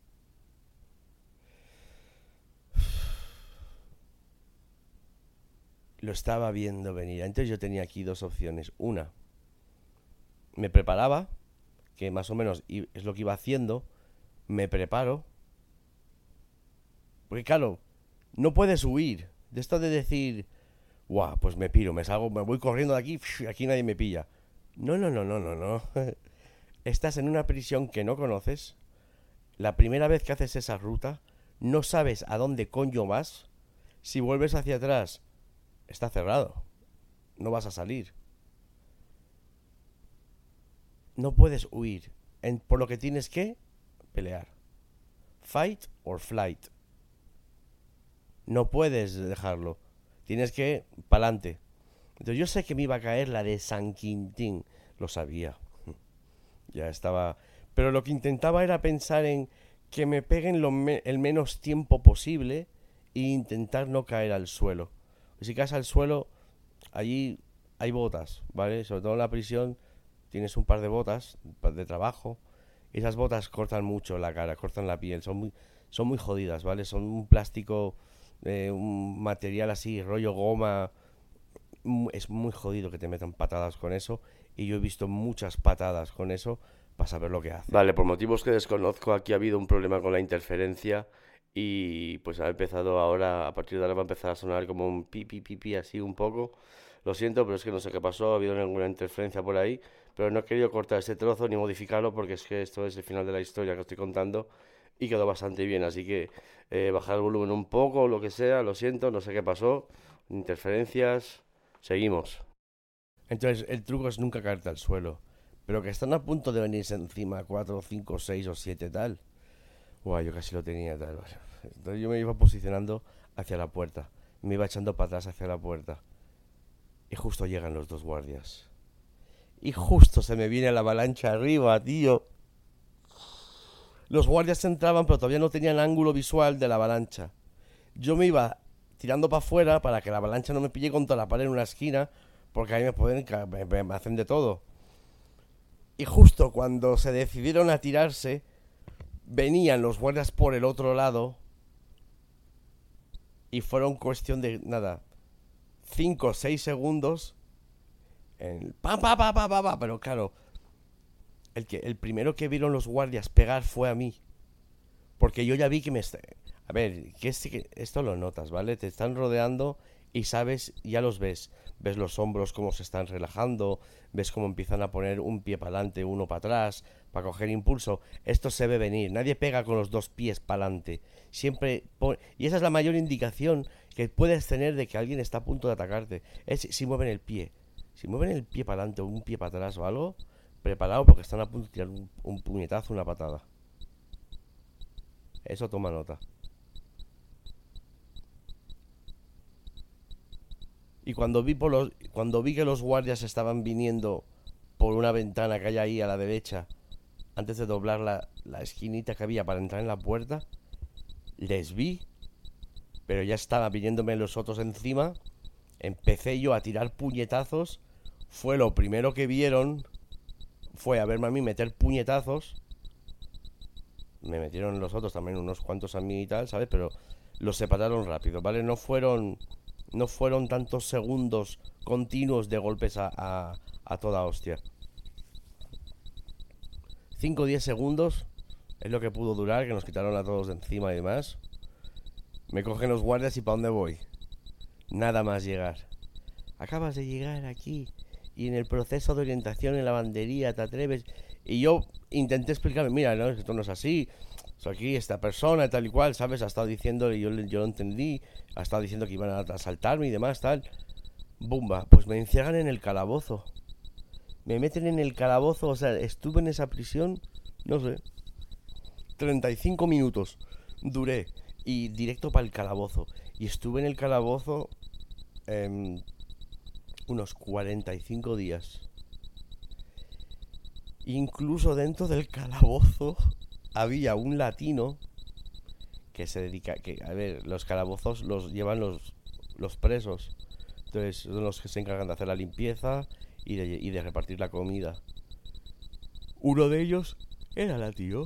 Lo estaba viendo venir. Entonces yo tenía aquí dos opciones. Una, me preparaba, que más o menos es lo que iba haciendo, me preparo. Porque claro, no puedes huir. De esto de decir, guau, pues me piro, me salgo, me voy corriendo de aquí, aquí nadie me pilla. No, no, no, no, no, no. Estás en una prisión que no conoces. La primera vez que haces esa ruta, no sabes a dónde coño vas. Si vuelves hacia atrás, está cerrado. No vas a salir. No puedes huir. En, por lo que tienes que pelear. Fight or flight. No puedes dejarlo. Tienes que pa'lante. Entonces yo sé que me iba a caer la de San Quintín. Lo sabía. Ya estaba... Pero lo que intentaba era pensar en que me peguen lo me- el menos tiempo posible e intentar no caer al suelo. Si caes al suelo, allí hay botas, ¿vale? Sobre todo en la prisión tienes un par de botas de trabajo. Y esas botas cortan mucho la cara, cortan la piel. Son muy, son muy jodidas, ¿vale? Son un plástico, eh, un material así, rollo goma. Es muy jodido que te metan patadas con eso. Y yo he visto muchas patadas con eso para saber lo que hace. Vale, por motivos que desconozco, aquí ha habido un problema con la interferencia. Y pues ha empezado ahora, a partir de ahora va a empezar a sonar como un pi, pi, pi, pi, así un poco. Lo siento, pero es que no sé qué pasó, ha habido alguna interferencia por ahí. Pero no he querido cortar este trozo ni modificarlo porque es que esto es el final de la historia que estoy contando. Y quedó bastante bien, así que eh, bajar el volumen un poco o lo que sea, lo siento, no sé qué pasó. Interferencias, seguimos. Entonces el truco es nunca caerte al suelo. Pero que están a punto de venirse encima cuatro, cinco, seis o siete tal. Guau, yo casi lo tenía tal. Entonces yo me iba posicionando hacia la puerta. Me iba echando para atrás hacia la puerta. Y justo llegan los dos guardias. Y justo se me viene la avalancha arriba, tío. Los guardias entraban, pero todavía no tenían ángulo visual de la avalancha. Yo me iba tirando para afuera para que la avalancha no me pille contra la pared en una esquina, porque ahí me pueden, me, me hacen de todo. Y justo cuando se decidieron a tirarse, venían los guardias por el otro lado y fueron cuestión de, nada, cinco o seis segundos en pa, pa, pa, pa, pa, pa, pero claro, el, que, el primero que vieron los guardias pegar fue a mí, porque yo ya vi que me... A ver, que, es, que esto lo notas, ¿vale? Te están rodeando y sabes, ya los ves. Ves los hombros cómo se están relajando, ves cómo empiezan a poner un pie para adelante, uno para atrás, para coger impulso. Esto se ve venir, nadie pega con los dos pies para adelante. Siempre pon... Y esa es la mayor indicación que puedes tener de que alguien está a punto de atacarte. Es si mueven el pie. Si mueven el pie para adelante o un pie para atrás o algo, preparado porque están a punto de tirar un, un puñetazo, una patada. Eso toma nota. Y cuando vi por los, cuando vi que los guardias estaban viniendo por una ventana que hay ahí a la derecha, antes de doblar la, la esquinita que había para entrar en la puerta, les vi, pero ya estaban viniéndome los otros encima. Empecé yo a tirar puñetazos. Fue lo primero que vieron, fue a verme a mí meter puñetazos. Me metieron los otros también unos cuantos a mí y tal, ¿sabes? Pero los separaron rápido, ¿vale? No fueron... No fueron tantos segundos continuos de golpes a, a, a toda hostia. cinco o diez segundos es lo que pudo durar, que nos quitaron a todos de encima y demás. Me cogen los guardias y ¿para dónde voy? Nada más llegar. Acabas de llegar aquí y en el proceso de orientación en la lavandería te atreves... Y yo intenté explicarme, mira, no, esto no es así... Aquí esta persona tal y cual, ¿sabes? Ha estado diciendo, y yo, yo lo entendí, ha estado diciendo que iban a asaltarme y demás, tal. Bumba, pues me encierran en el calabozo. Me meten en el calabozo, o sea, estuve en esa prisión, no sé, treinta y cinco minutos duré, y directo para el calabozo. Y estuve en el calabozo eh, unos cuarenta y cinco días. Incluso dentro del calabozo... Había un latino que se dedica, que a ver, los calabozos los llevan los, los presos. Entonces son los que se encargan de hacer la limpieza y de, y de repartir la comida. Uno de ellos era latino.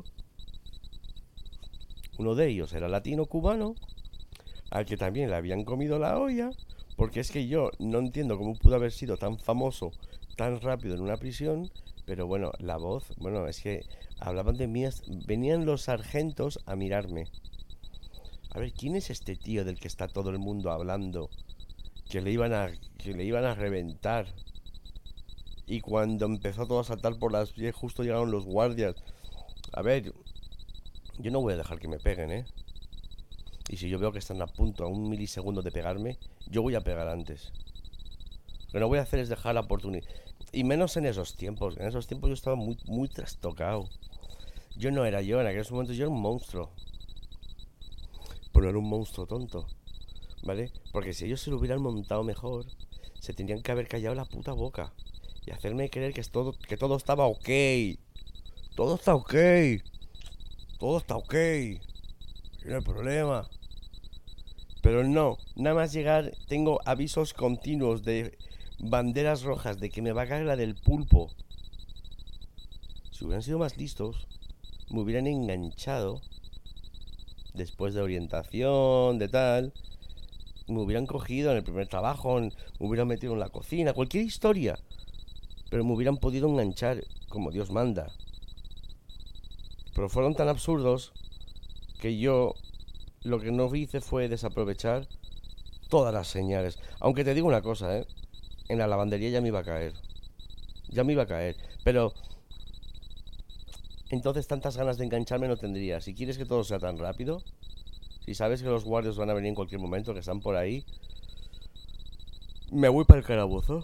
Uno de ellos era latino cubano, al que también le habían comido la olla, porque es que yo no entiendo cómo pudo haber sido tan famoso tan rápido en una prisión. Pero bueno, la voz, bueno, es que hablaban de mí, venían los sargentos a mirarme. A ver, ¿quién es este tío del que está todo el mundo hablando? Que le iban a, que le iban a reventar. Y cuando empezó todo a saltar por las pies, justo llegaron los guardias. A ver, yo no voy a dejar que me peguen, ¿eh? Y si yo veo que están a punto, a un milisegundo de pegarme, yo voy a pegar antes. Lo que no voy a hacer es dejar la oportunidad. Y menos en esos tiempos. En esos tiempos yo estaba muy, muy trastocado. Yo no era yo, en aquellos momentos yo era un monstruo. Pero no era un monstruo tonto, ¿vale? Porque si ellos se lo hubieran montado mejor, se tendrían que haber callado la puta boca y hacerme creer que, es todo, que todo estaba ok. Todo está ok. Todo está ok. No hay problema. Pero no, nada más llegar tengo avisos continuos de... banderas rojas de que me va a caer la del pulpo. Si hubieran sido más listos, me hubieran enganchado después de orientación, de tal. Me hubieran cogido en el primer trabajo, me hubieran metido en la cocina, cualquier historia. Pero me hubieran podido enganchar como Dios manda. Pero fueron tan absurdos que yo lo que no hice fue desaprovechar todas las señales. Aunque te digo una cosa, ¿eh? En la lavandería ya me iba a caer. Ya me iba a caer. Pero entonces tantas ganas de engancharme no tendría. Si quieres que todo sea tan rápido, si sabes que los guardias van a venir en cualquier momento, que están por ahí, me voy para el calabozo.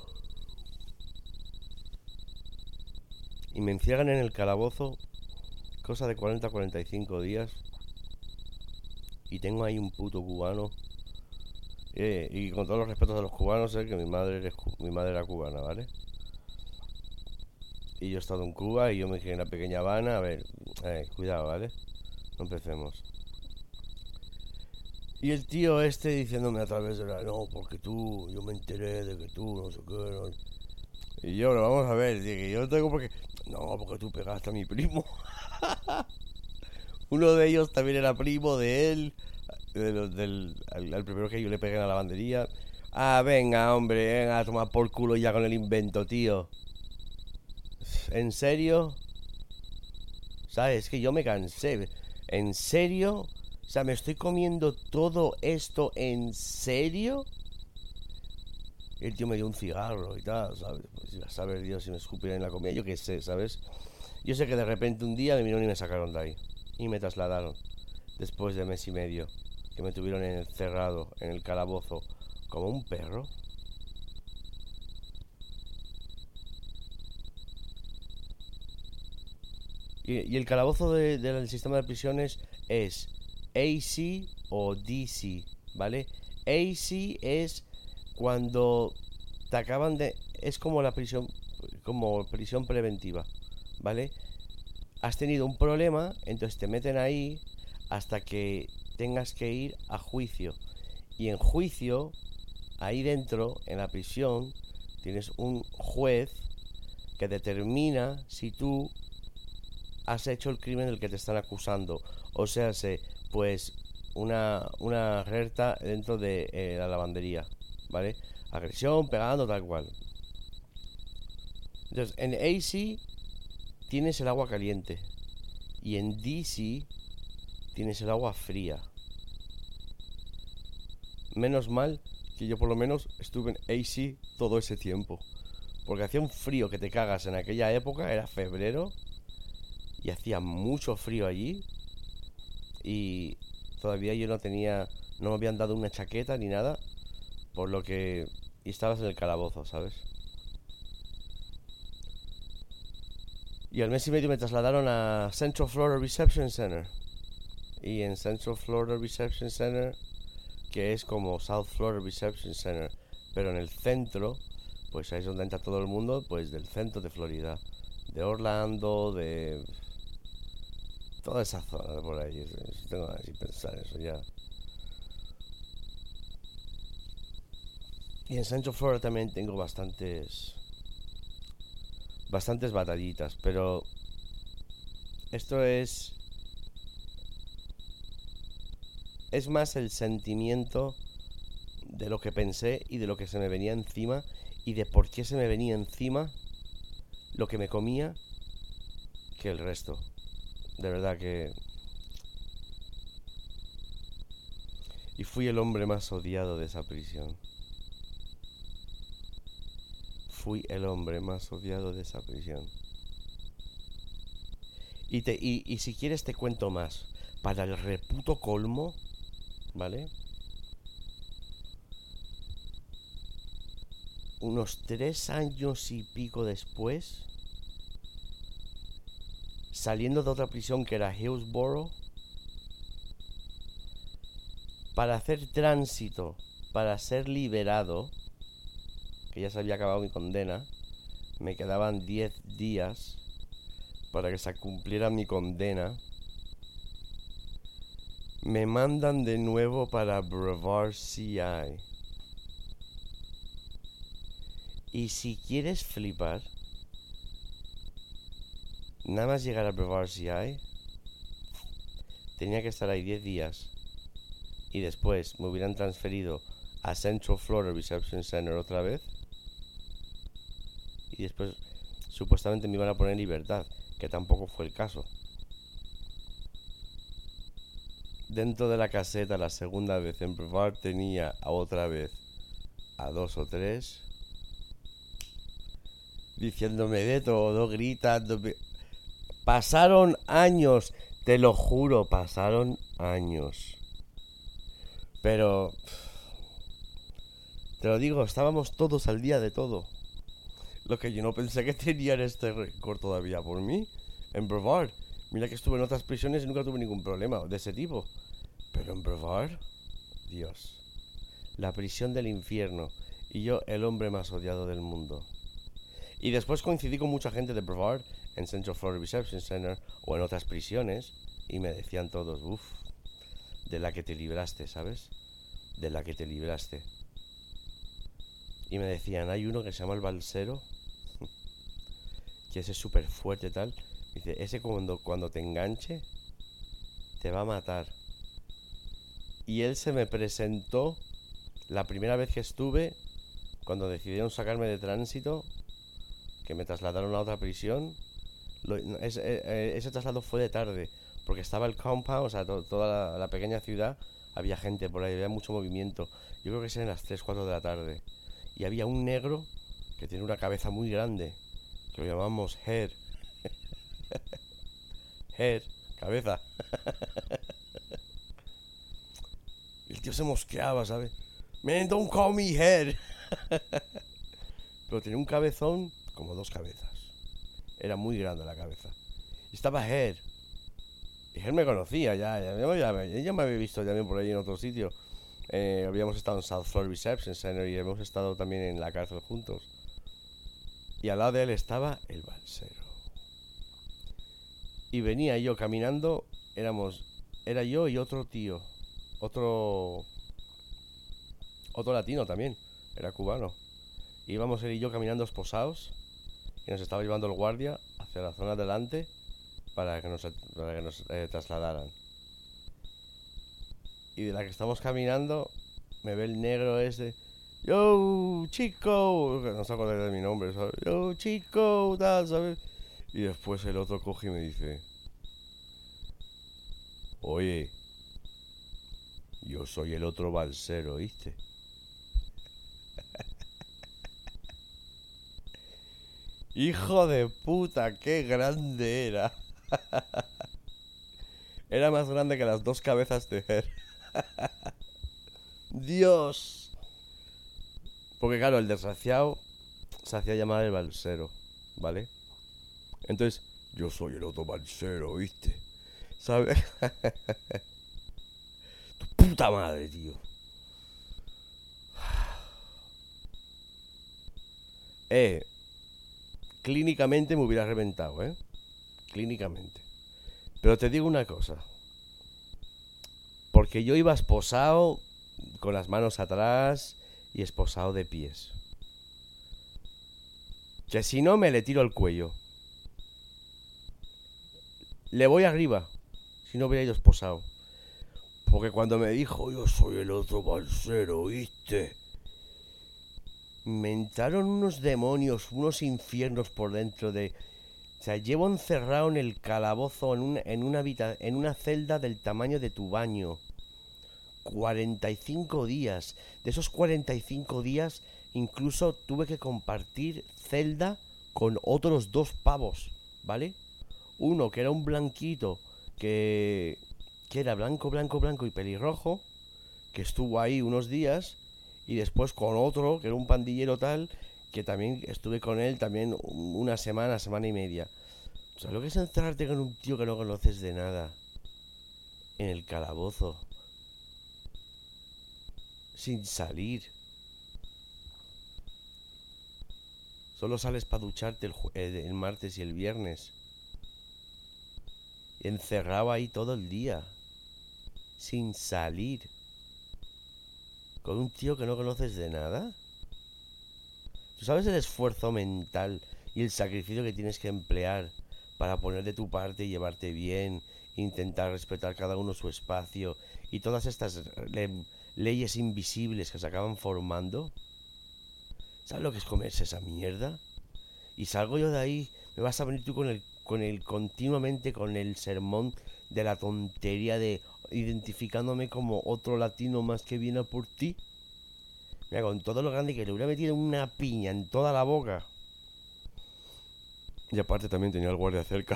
Y me encierran en el calabozo cosa de cuarenta a cuarenta y cinco días. Y tengo ahí un puto cubano. Eh, y con todos los respetos a los cubanos, eh, que mi madre, es, mi madre era cubana, ¿vale? Y yo he estado en Cuba y yo me crié en la pequeña Habana. A ver, eh, cuidado, ¿vale? No empecemos. Y el tío este diciéndome a través de la... No, porque tú, yo me enteré de que tú, no sé qué... No. Y yo, lo vamos a ver, dije, yo tengo porque... No, porque tú pegaste a mi primo. Uno de ellos también era primo de él, de los, del, al, al primero que yo le pegué en la lavandería. Ah, venga, hombre, venga a tomar por culo ya con el invento, tío. ¿En serio? ¿Sabes? Es que yo me cansé. ¿En serio? O sea, ¿me estoy comiendo todo esto en serio? Y el tío me dio un cigarro y tal, ¿sabes? Pues a saber Dios si me escupieron en la comida, yo qué sé, ¿sabes? Yo sé que de repente un día me vinieron y me sacaron de ahí. Y me trasladaron, después de mes y medio, que me tuvieron encerrado en el calabozo como un perro. Y, y el calabozo de, de, del sistema de prisiones es A C o D C, ¿vale? A C es cuando te acaban de... es como la prisión, como prisión preventiva, ¿vale? Has tenido un problema, entonces te meten ahí hasta que tengas que ir a juicio. Y en juicio, ahí dentro, en la prisión, tienes un juez que determina si tú has hecho el crimen del que te están acusando. O sea, pues una, una alerta dentro de eh, la lavandería, ¿vale? Agresión, pegando, tal cual. Entonces, en A C tienes el agua caliente y en D C tienes el agua fría. Menos mal que yo por lo menos estuve en A C todo ese tiempo, porque hacía un frío que te cagas en aquella época, era febrero, y hacía mucho frío allí, y todavía yo no tenía, no me habían dado una chaqueta ni nada, por lo que... y estabas en el calabozo, ¿sabes? Y al mes y medio me trasladaron a Central Florida Reception Center. Y en Central Florida Reception Center, que es como South Florida Reception Center, pero en el centro, pues ahí es donde entra todo el mundo, pues del centro de Florida, de Orlando, de toda esa zona de por ahí. Si tengo que pensar eso ya. Y en Central Florida también tengo bastantes bastantes batallitas, pero esto es es más el sentimiento de lo que pensé y de lo que se me venía encima y de por qué se me venía encima lo que me comía que el resto. De verdad que... y fui el hombre más odiado de esa prisión. Fui el hombre más odiado de esa prisión. Y, te, y, y si quieres te cuento más. Para el reputo colmo, ¿vale? Unos tres años y pico después, saliendo de otra prisión que era Hillsborough, para hacer tránsito, para ser liberado, que ya se había acabado mi condena, me quedaban diez días para que se cumpliera mi condena. Me mandan de nuevo para Brevard C I. Y si quieres flipar, nada más llegar a Brevard C I, tenía que estar ahí diez días. Y después me hubieran transferido a Central Florida Reception Center otra vez. Y después supuestamente me iban a poner en libertad, que tampoco fue el caso. Dentro de la caseta, la segunda vez en Brevard, tenía a otra vez a dos o tres diciéndome de todo, gritándome. Pasaron años, te lo juro, pasaron años. Pero te lo digo, estábamos todos al día de todo. Lo que yo no pensé que tenían este récord todavía por mí en Brevard. Mira que estuve en otras prisiones y nunca tuve ningún problema de ese tipo. Pero en Brevard, Dios, la prisión del infierno. Y yo, el hombre más odiado del mundo. Y después coincidí con mucha gente de Brevard en Central Florida Reception Center o en otras prisiones. Y me decían todos, uff, de la que te libraste, ¿sabes? De la que te libraste. Y me decían, hay uno que se llama el Balsero, que ese es súper fuerte tal. Dice, ese cuando, cuando te enganche, te va a matar. Y él se me presentó la primera vez que estuve, cuando decidieron sacarme de tránsito, que me trasladaron a otra prisión. Lo, ese, ese traslado fue de tarde, porque estaba el compound, o sea, to, toda la, la pequeña ciudad, había gente por ahí, había mucho movimiento. Yo creo que eran las tres, cuatro de la tarde. y había un negro que tenía una cabeza muy grande, que lo llamamos Head. Head, cabeza. Y el tío se mosqueaba, ¿sabes? Man, don't call me Head. Pero tenía un cabezón como dos cabezas. Era muy grande la cabeza. Y estaba Head. Y Head me conocía ya. ya, ya, ya, ya me había visto también por ahí en otro sitio. Eh, habíamos estado en South Florida Reception Center y hemos estado también en la cárcel juntos. Y al lado de él estaba el balsero. Y venía yo caminando. Éramos... Era yo y otro tío. Otro... Otro latino también. Era cubano. Íbamos él y yo caminando esposados. Y nos estaba llevando el guardia hacia la zona delante para que nos, para que nos eh, trasladaran. Y de la que estamos caminando, me ve el negro ese. Yo, chico. No se acuerda de mi nombre, ¿sabes? Yo, chico, tal, ¿sabes? Y después el otro coge y me dice: oye, yo soy el otro balsero, ¿viste? Hijo de puta, qué grande era. Era más grande que las dos cabezas de Her. Dios. Porque claro, el desgraciado se hacía llamar el balsero, ¿vale? Entonces, yo soy el otro balsero, ¿viste? ¿Sabes? Tu puta madre, tío. Eh, clínicamente me hubiera reventado, ¿eh? Clínicamente. Pero te digo una cosa. Porque yo iba esposado con las manos atrás y esposado de pies. Que si no me le tiro al cuello. Le voy arriba. Si no hubiera ido esposado. Porque cuando me dijo yo soy el otro balsero, ¿viste? Me entraron unos demonios, unos infiernos por dentro de... O sea, llevo encerrado en el calabozo, en una, en una, habita, en una celda del tamaño de tu baño. cuarenta y cinco días. De esos cuarenta y cinco días, incluso tuve que compartir celda con otros dos pavos, ¿vale? Uno que era un blanquito, que, que era blanco, blanco, blanco y pelirrojo, que estuvo ahí unos días, y después con otro, que era un pandillero tal, que también estuve con él también una semana, semana y media. O sea, lo que es encerrarte con un tío que no conoces de nada en el calabozo, sin salir. Solo sales para ducharte el, el, el martes y el viernes. Encerrado ahí todo el día, sin salir, con un tío que no conoces de nada. ¿Tú sabes el esfuerzo mental y el sacrificio que tienes que emplear para poner de tu parte y llevarte bien, intentar respetar cada uno su espacio y todas estas le- leyes invisibles que se acaban formando? ¿Sabes lo que es comerse esa mierda? Y salgo yo de ahí, me vas a venir tú con el, con el, continuamente con el sermón de la tontería de identificándome como otro latino más que viene a por ti. Mira, con todo lo grande que le hubiera metido una piña en toda la boca. Y aparte también tenía el guardia cerca.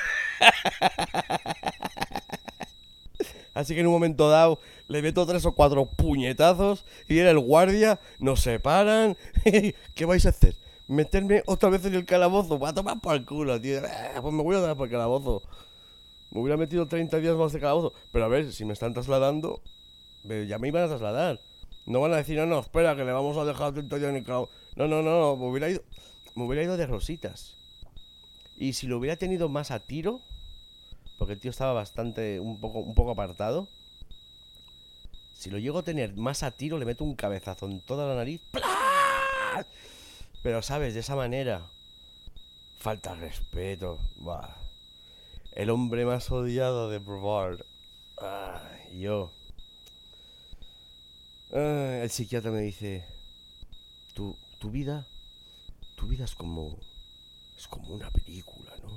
Así que en un momento dado le meto tres o cuatro puñetazos y era el guardia, nos separan. ¿Qué vais a hacer? ¿Meterme otra vez en el calabozo? Va a tomar por el culo, tío. Pues me voy a dar por el calabozo. Me hubiera metido treinta días más de calabozo. Pero a ver, si me están trasladando, ya me iban a trasladar. No van a decir, no, no, espera, que le vamos a dejar treinta días en el calabozo. No, no, no, me hubiera ido, me hubiera ido de rositas. Y si lo hubiera tenido más a tiro, porque el tío estaba bastante, un poco, un poco apartado. Si lo llego a tener más a tiro, le meto un cabezazo en toda la nariz. ¡Plah! Pero, ¿sabes? De esa manera. Falta de respeto. Bah. El hombre más odiado de Brevard. Ah, yo. Ah, el psiquiatra me dice: tu, tu vida, tu vida es como, es como una película, ¿no?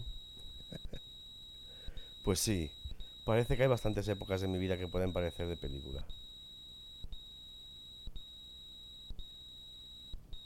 Pues sí, parece que hay bastantes épocas de mi vida que pueden parecer de película.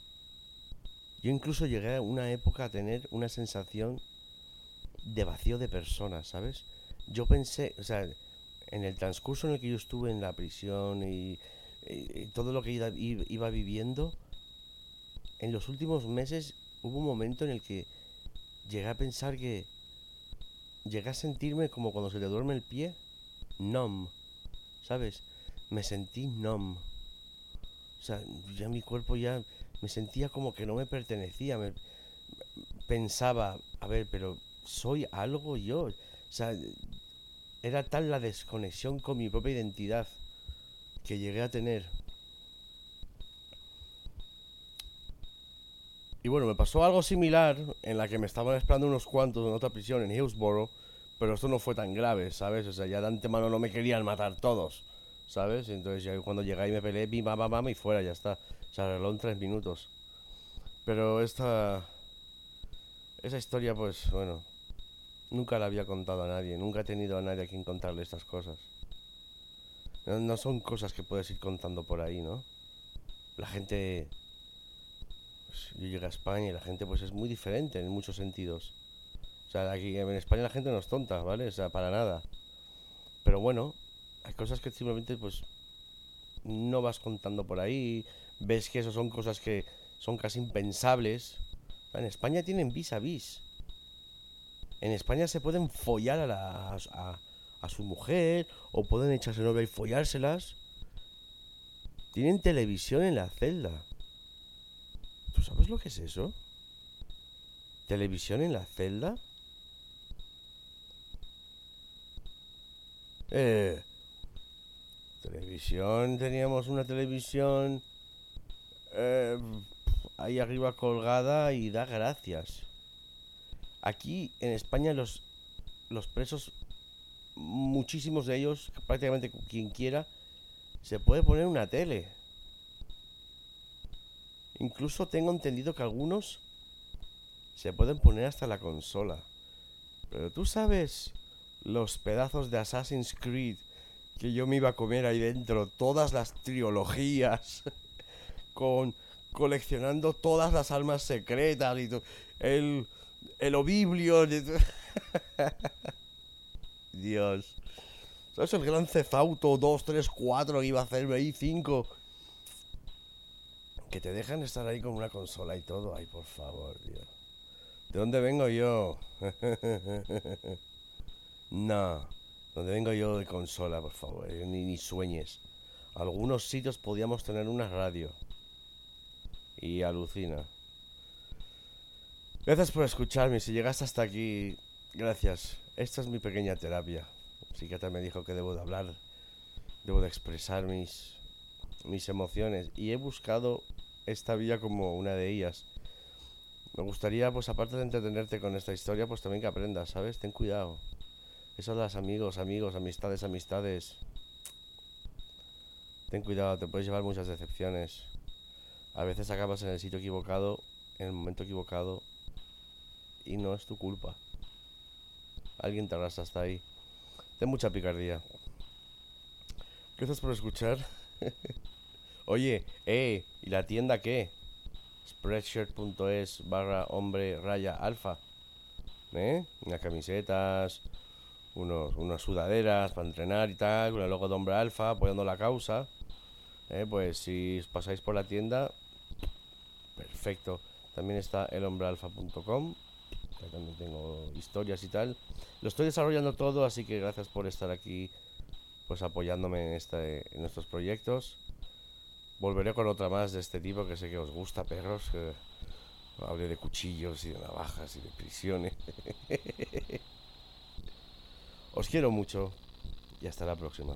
Yo incluso llegué a una época a tener una sensación de vacío de personas, ¿sabes? Yo pensé, o sea, en el transcurso en el que yo estuve en la prisión y, y, y todo lo que iba, iba viviendo, en los últimos meses hubo un momento en el que llegué a pensar que... Llegué a sentirme como cuando se te duerme el pie, numb, ¿sabes? Me sentí numb. O sea, ya mi cuerpo ya... Me sentía como que no me pertenecía. Me, pensaba, a ver, pero ¿soy algo yo? O sea, era tal la desconexión con mi propia identidad que llegué a tener. Y bueno, me pasó algo similar en la que me estaban esperando unos cuantos en otra prisión en Hillsborough, pero esto no fue tan grave, ¿sabes? O sea, ya de antemano no me querían matar todos, ¿sabes? Entonces ya cuando llegué y me peleé, bim, bam, bam, bam, y fuera, ya está. Se arregló en tres minutos. Pero esta... Esa historia, pues, bueno, nunca la había contado a nadie. Nunca he tenido a nadie a quien contarle estas cosas. No, no son cosas que puedes ir contando por ahí, ¿no? La gente... Pues, yo llegué a España y la gente, pues, es muy diferente en muchos sentidos. O sea, aquí en España la gente no es tonta, ¿vale? O sea, para nada. Pero bueno, hay cosas que simplemente, pues, no vas contando por ahí. Ves que eso son cosas que son casi impensables. En España tienen vis a vis. En España se pueden follar a, la, a, a su mujer, o pueden echarse novia y follárselas. Tienen televisión en la celda. ¿Tú sabes lo que es eso? ¿Televisión en la celda? Eh... Televisión, teníamos una televisión eh, ahí arriba colgada y da gracias. Aquí en España los, los presos, muchísimos de ellos, prácticamente quien quiera, se puede poner una tele. Incluso tengo entendido que algunos se pueden poner hasta la consola. Pero tú sabes los pedazos de Assassin's Creed que yo me iba a comer ahí dentro, todas las trilogías, con coleccionando todas las almas secretas y to, el el obiblio. Dios. ¿Sabes el Gran Theft Auto dos, tres, cuatro que iba a hacerme ahí, cinco? Que te dejan estar ahí con una consola y todo. Ay, por favor, Dios. ¿De dónde vengo yo? No. Donde vengo yo de consola, por favor, eh, ni, ni sueñes. Algunos sitios podíamos tener una radio. Y alucina. Gracias por escucharme. Si llegaste hasta aquí, gracias. Esta es mi pequeña terapia. El psiquiatra me dijo que debo de hablar, debo de expresar mis, mis emociones. Y he buscado esta vía como una de ellas. Me gustaría, pues aparte de entretenerte con esta historia, pues también que aprendas, ¿sabes? Ten cuidado. Eso de los amigos, amigos, amistades, amistades. Ten cuidado, te puedes llevar muchas decepciones. A veces acabas en el sitio equivocado, en el momento equivocado, y no es tu culpa. Alguien te arrastra hasta ahí. Ten mucha picardía. Gracias por escuchar. Oye, eh, ¿y la tienda qué? Spreadshirt.es barra hombre raya alfa. ¿Eh? Unas camisetas, unos, unas sudaderas para entrenar y tal, con el logo de hombre alfa, apoyando la causa. ¿Eh? Pues si os pasáis por la tienda, perfecto. También está el hombre alfa punto com. También tengo historias y tal. Lo estoy desarrollando todo, así que gracias por estar aquí, pues apoyándome en, este, en estos proyectos. Volveré con otra más de este tipo, que sé que os gusta, perros. Que hable de cuchillos y de navajas y de prisiones. Os quiero mucho y hasta la próxima.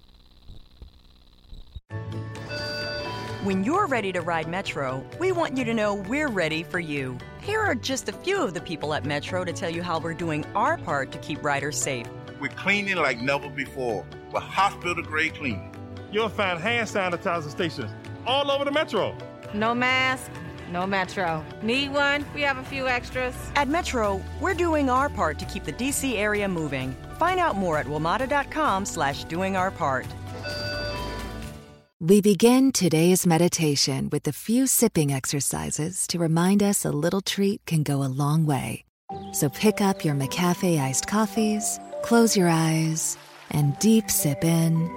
When you're ready to ride Metro, we want you to know we're ready for you. Here are just a few of the people at Metro to tell you how we're doing our part to keep riders safe. We're cleaning like never before with hospital-grade cleaning. You'll find hand sanitizer stations all over the Metro. No mask, no Metro. Need one? We have a few extras. At Metro, we're doing our part to keep the D C area moving. Find out more at WMATA dot com slash doing our part. We begin today's meditation with a few sipping exercises to remind us a little treat can go a long way. So pick up your McCafe iced coffees, close your eyes, and deep sip in.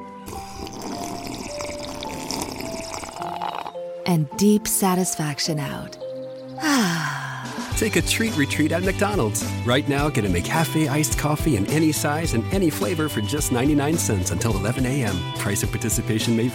And deep satisfaction out. Take a treat retreat at McDonald's. Right now, get a McCafe iced coffee in any size and any flavor for just ninety-nine cents until eleven a.m. Price of participation may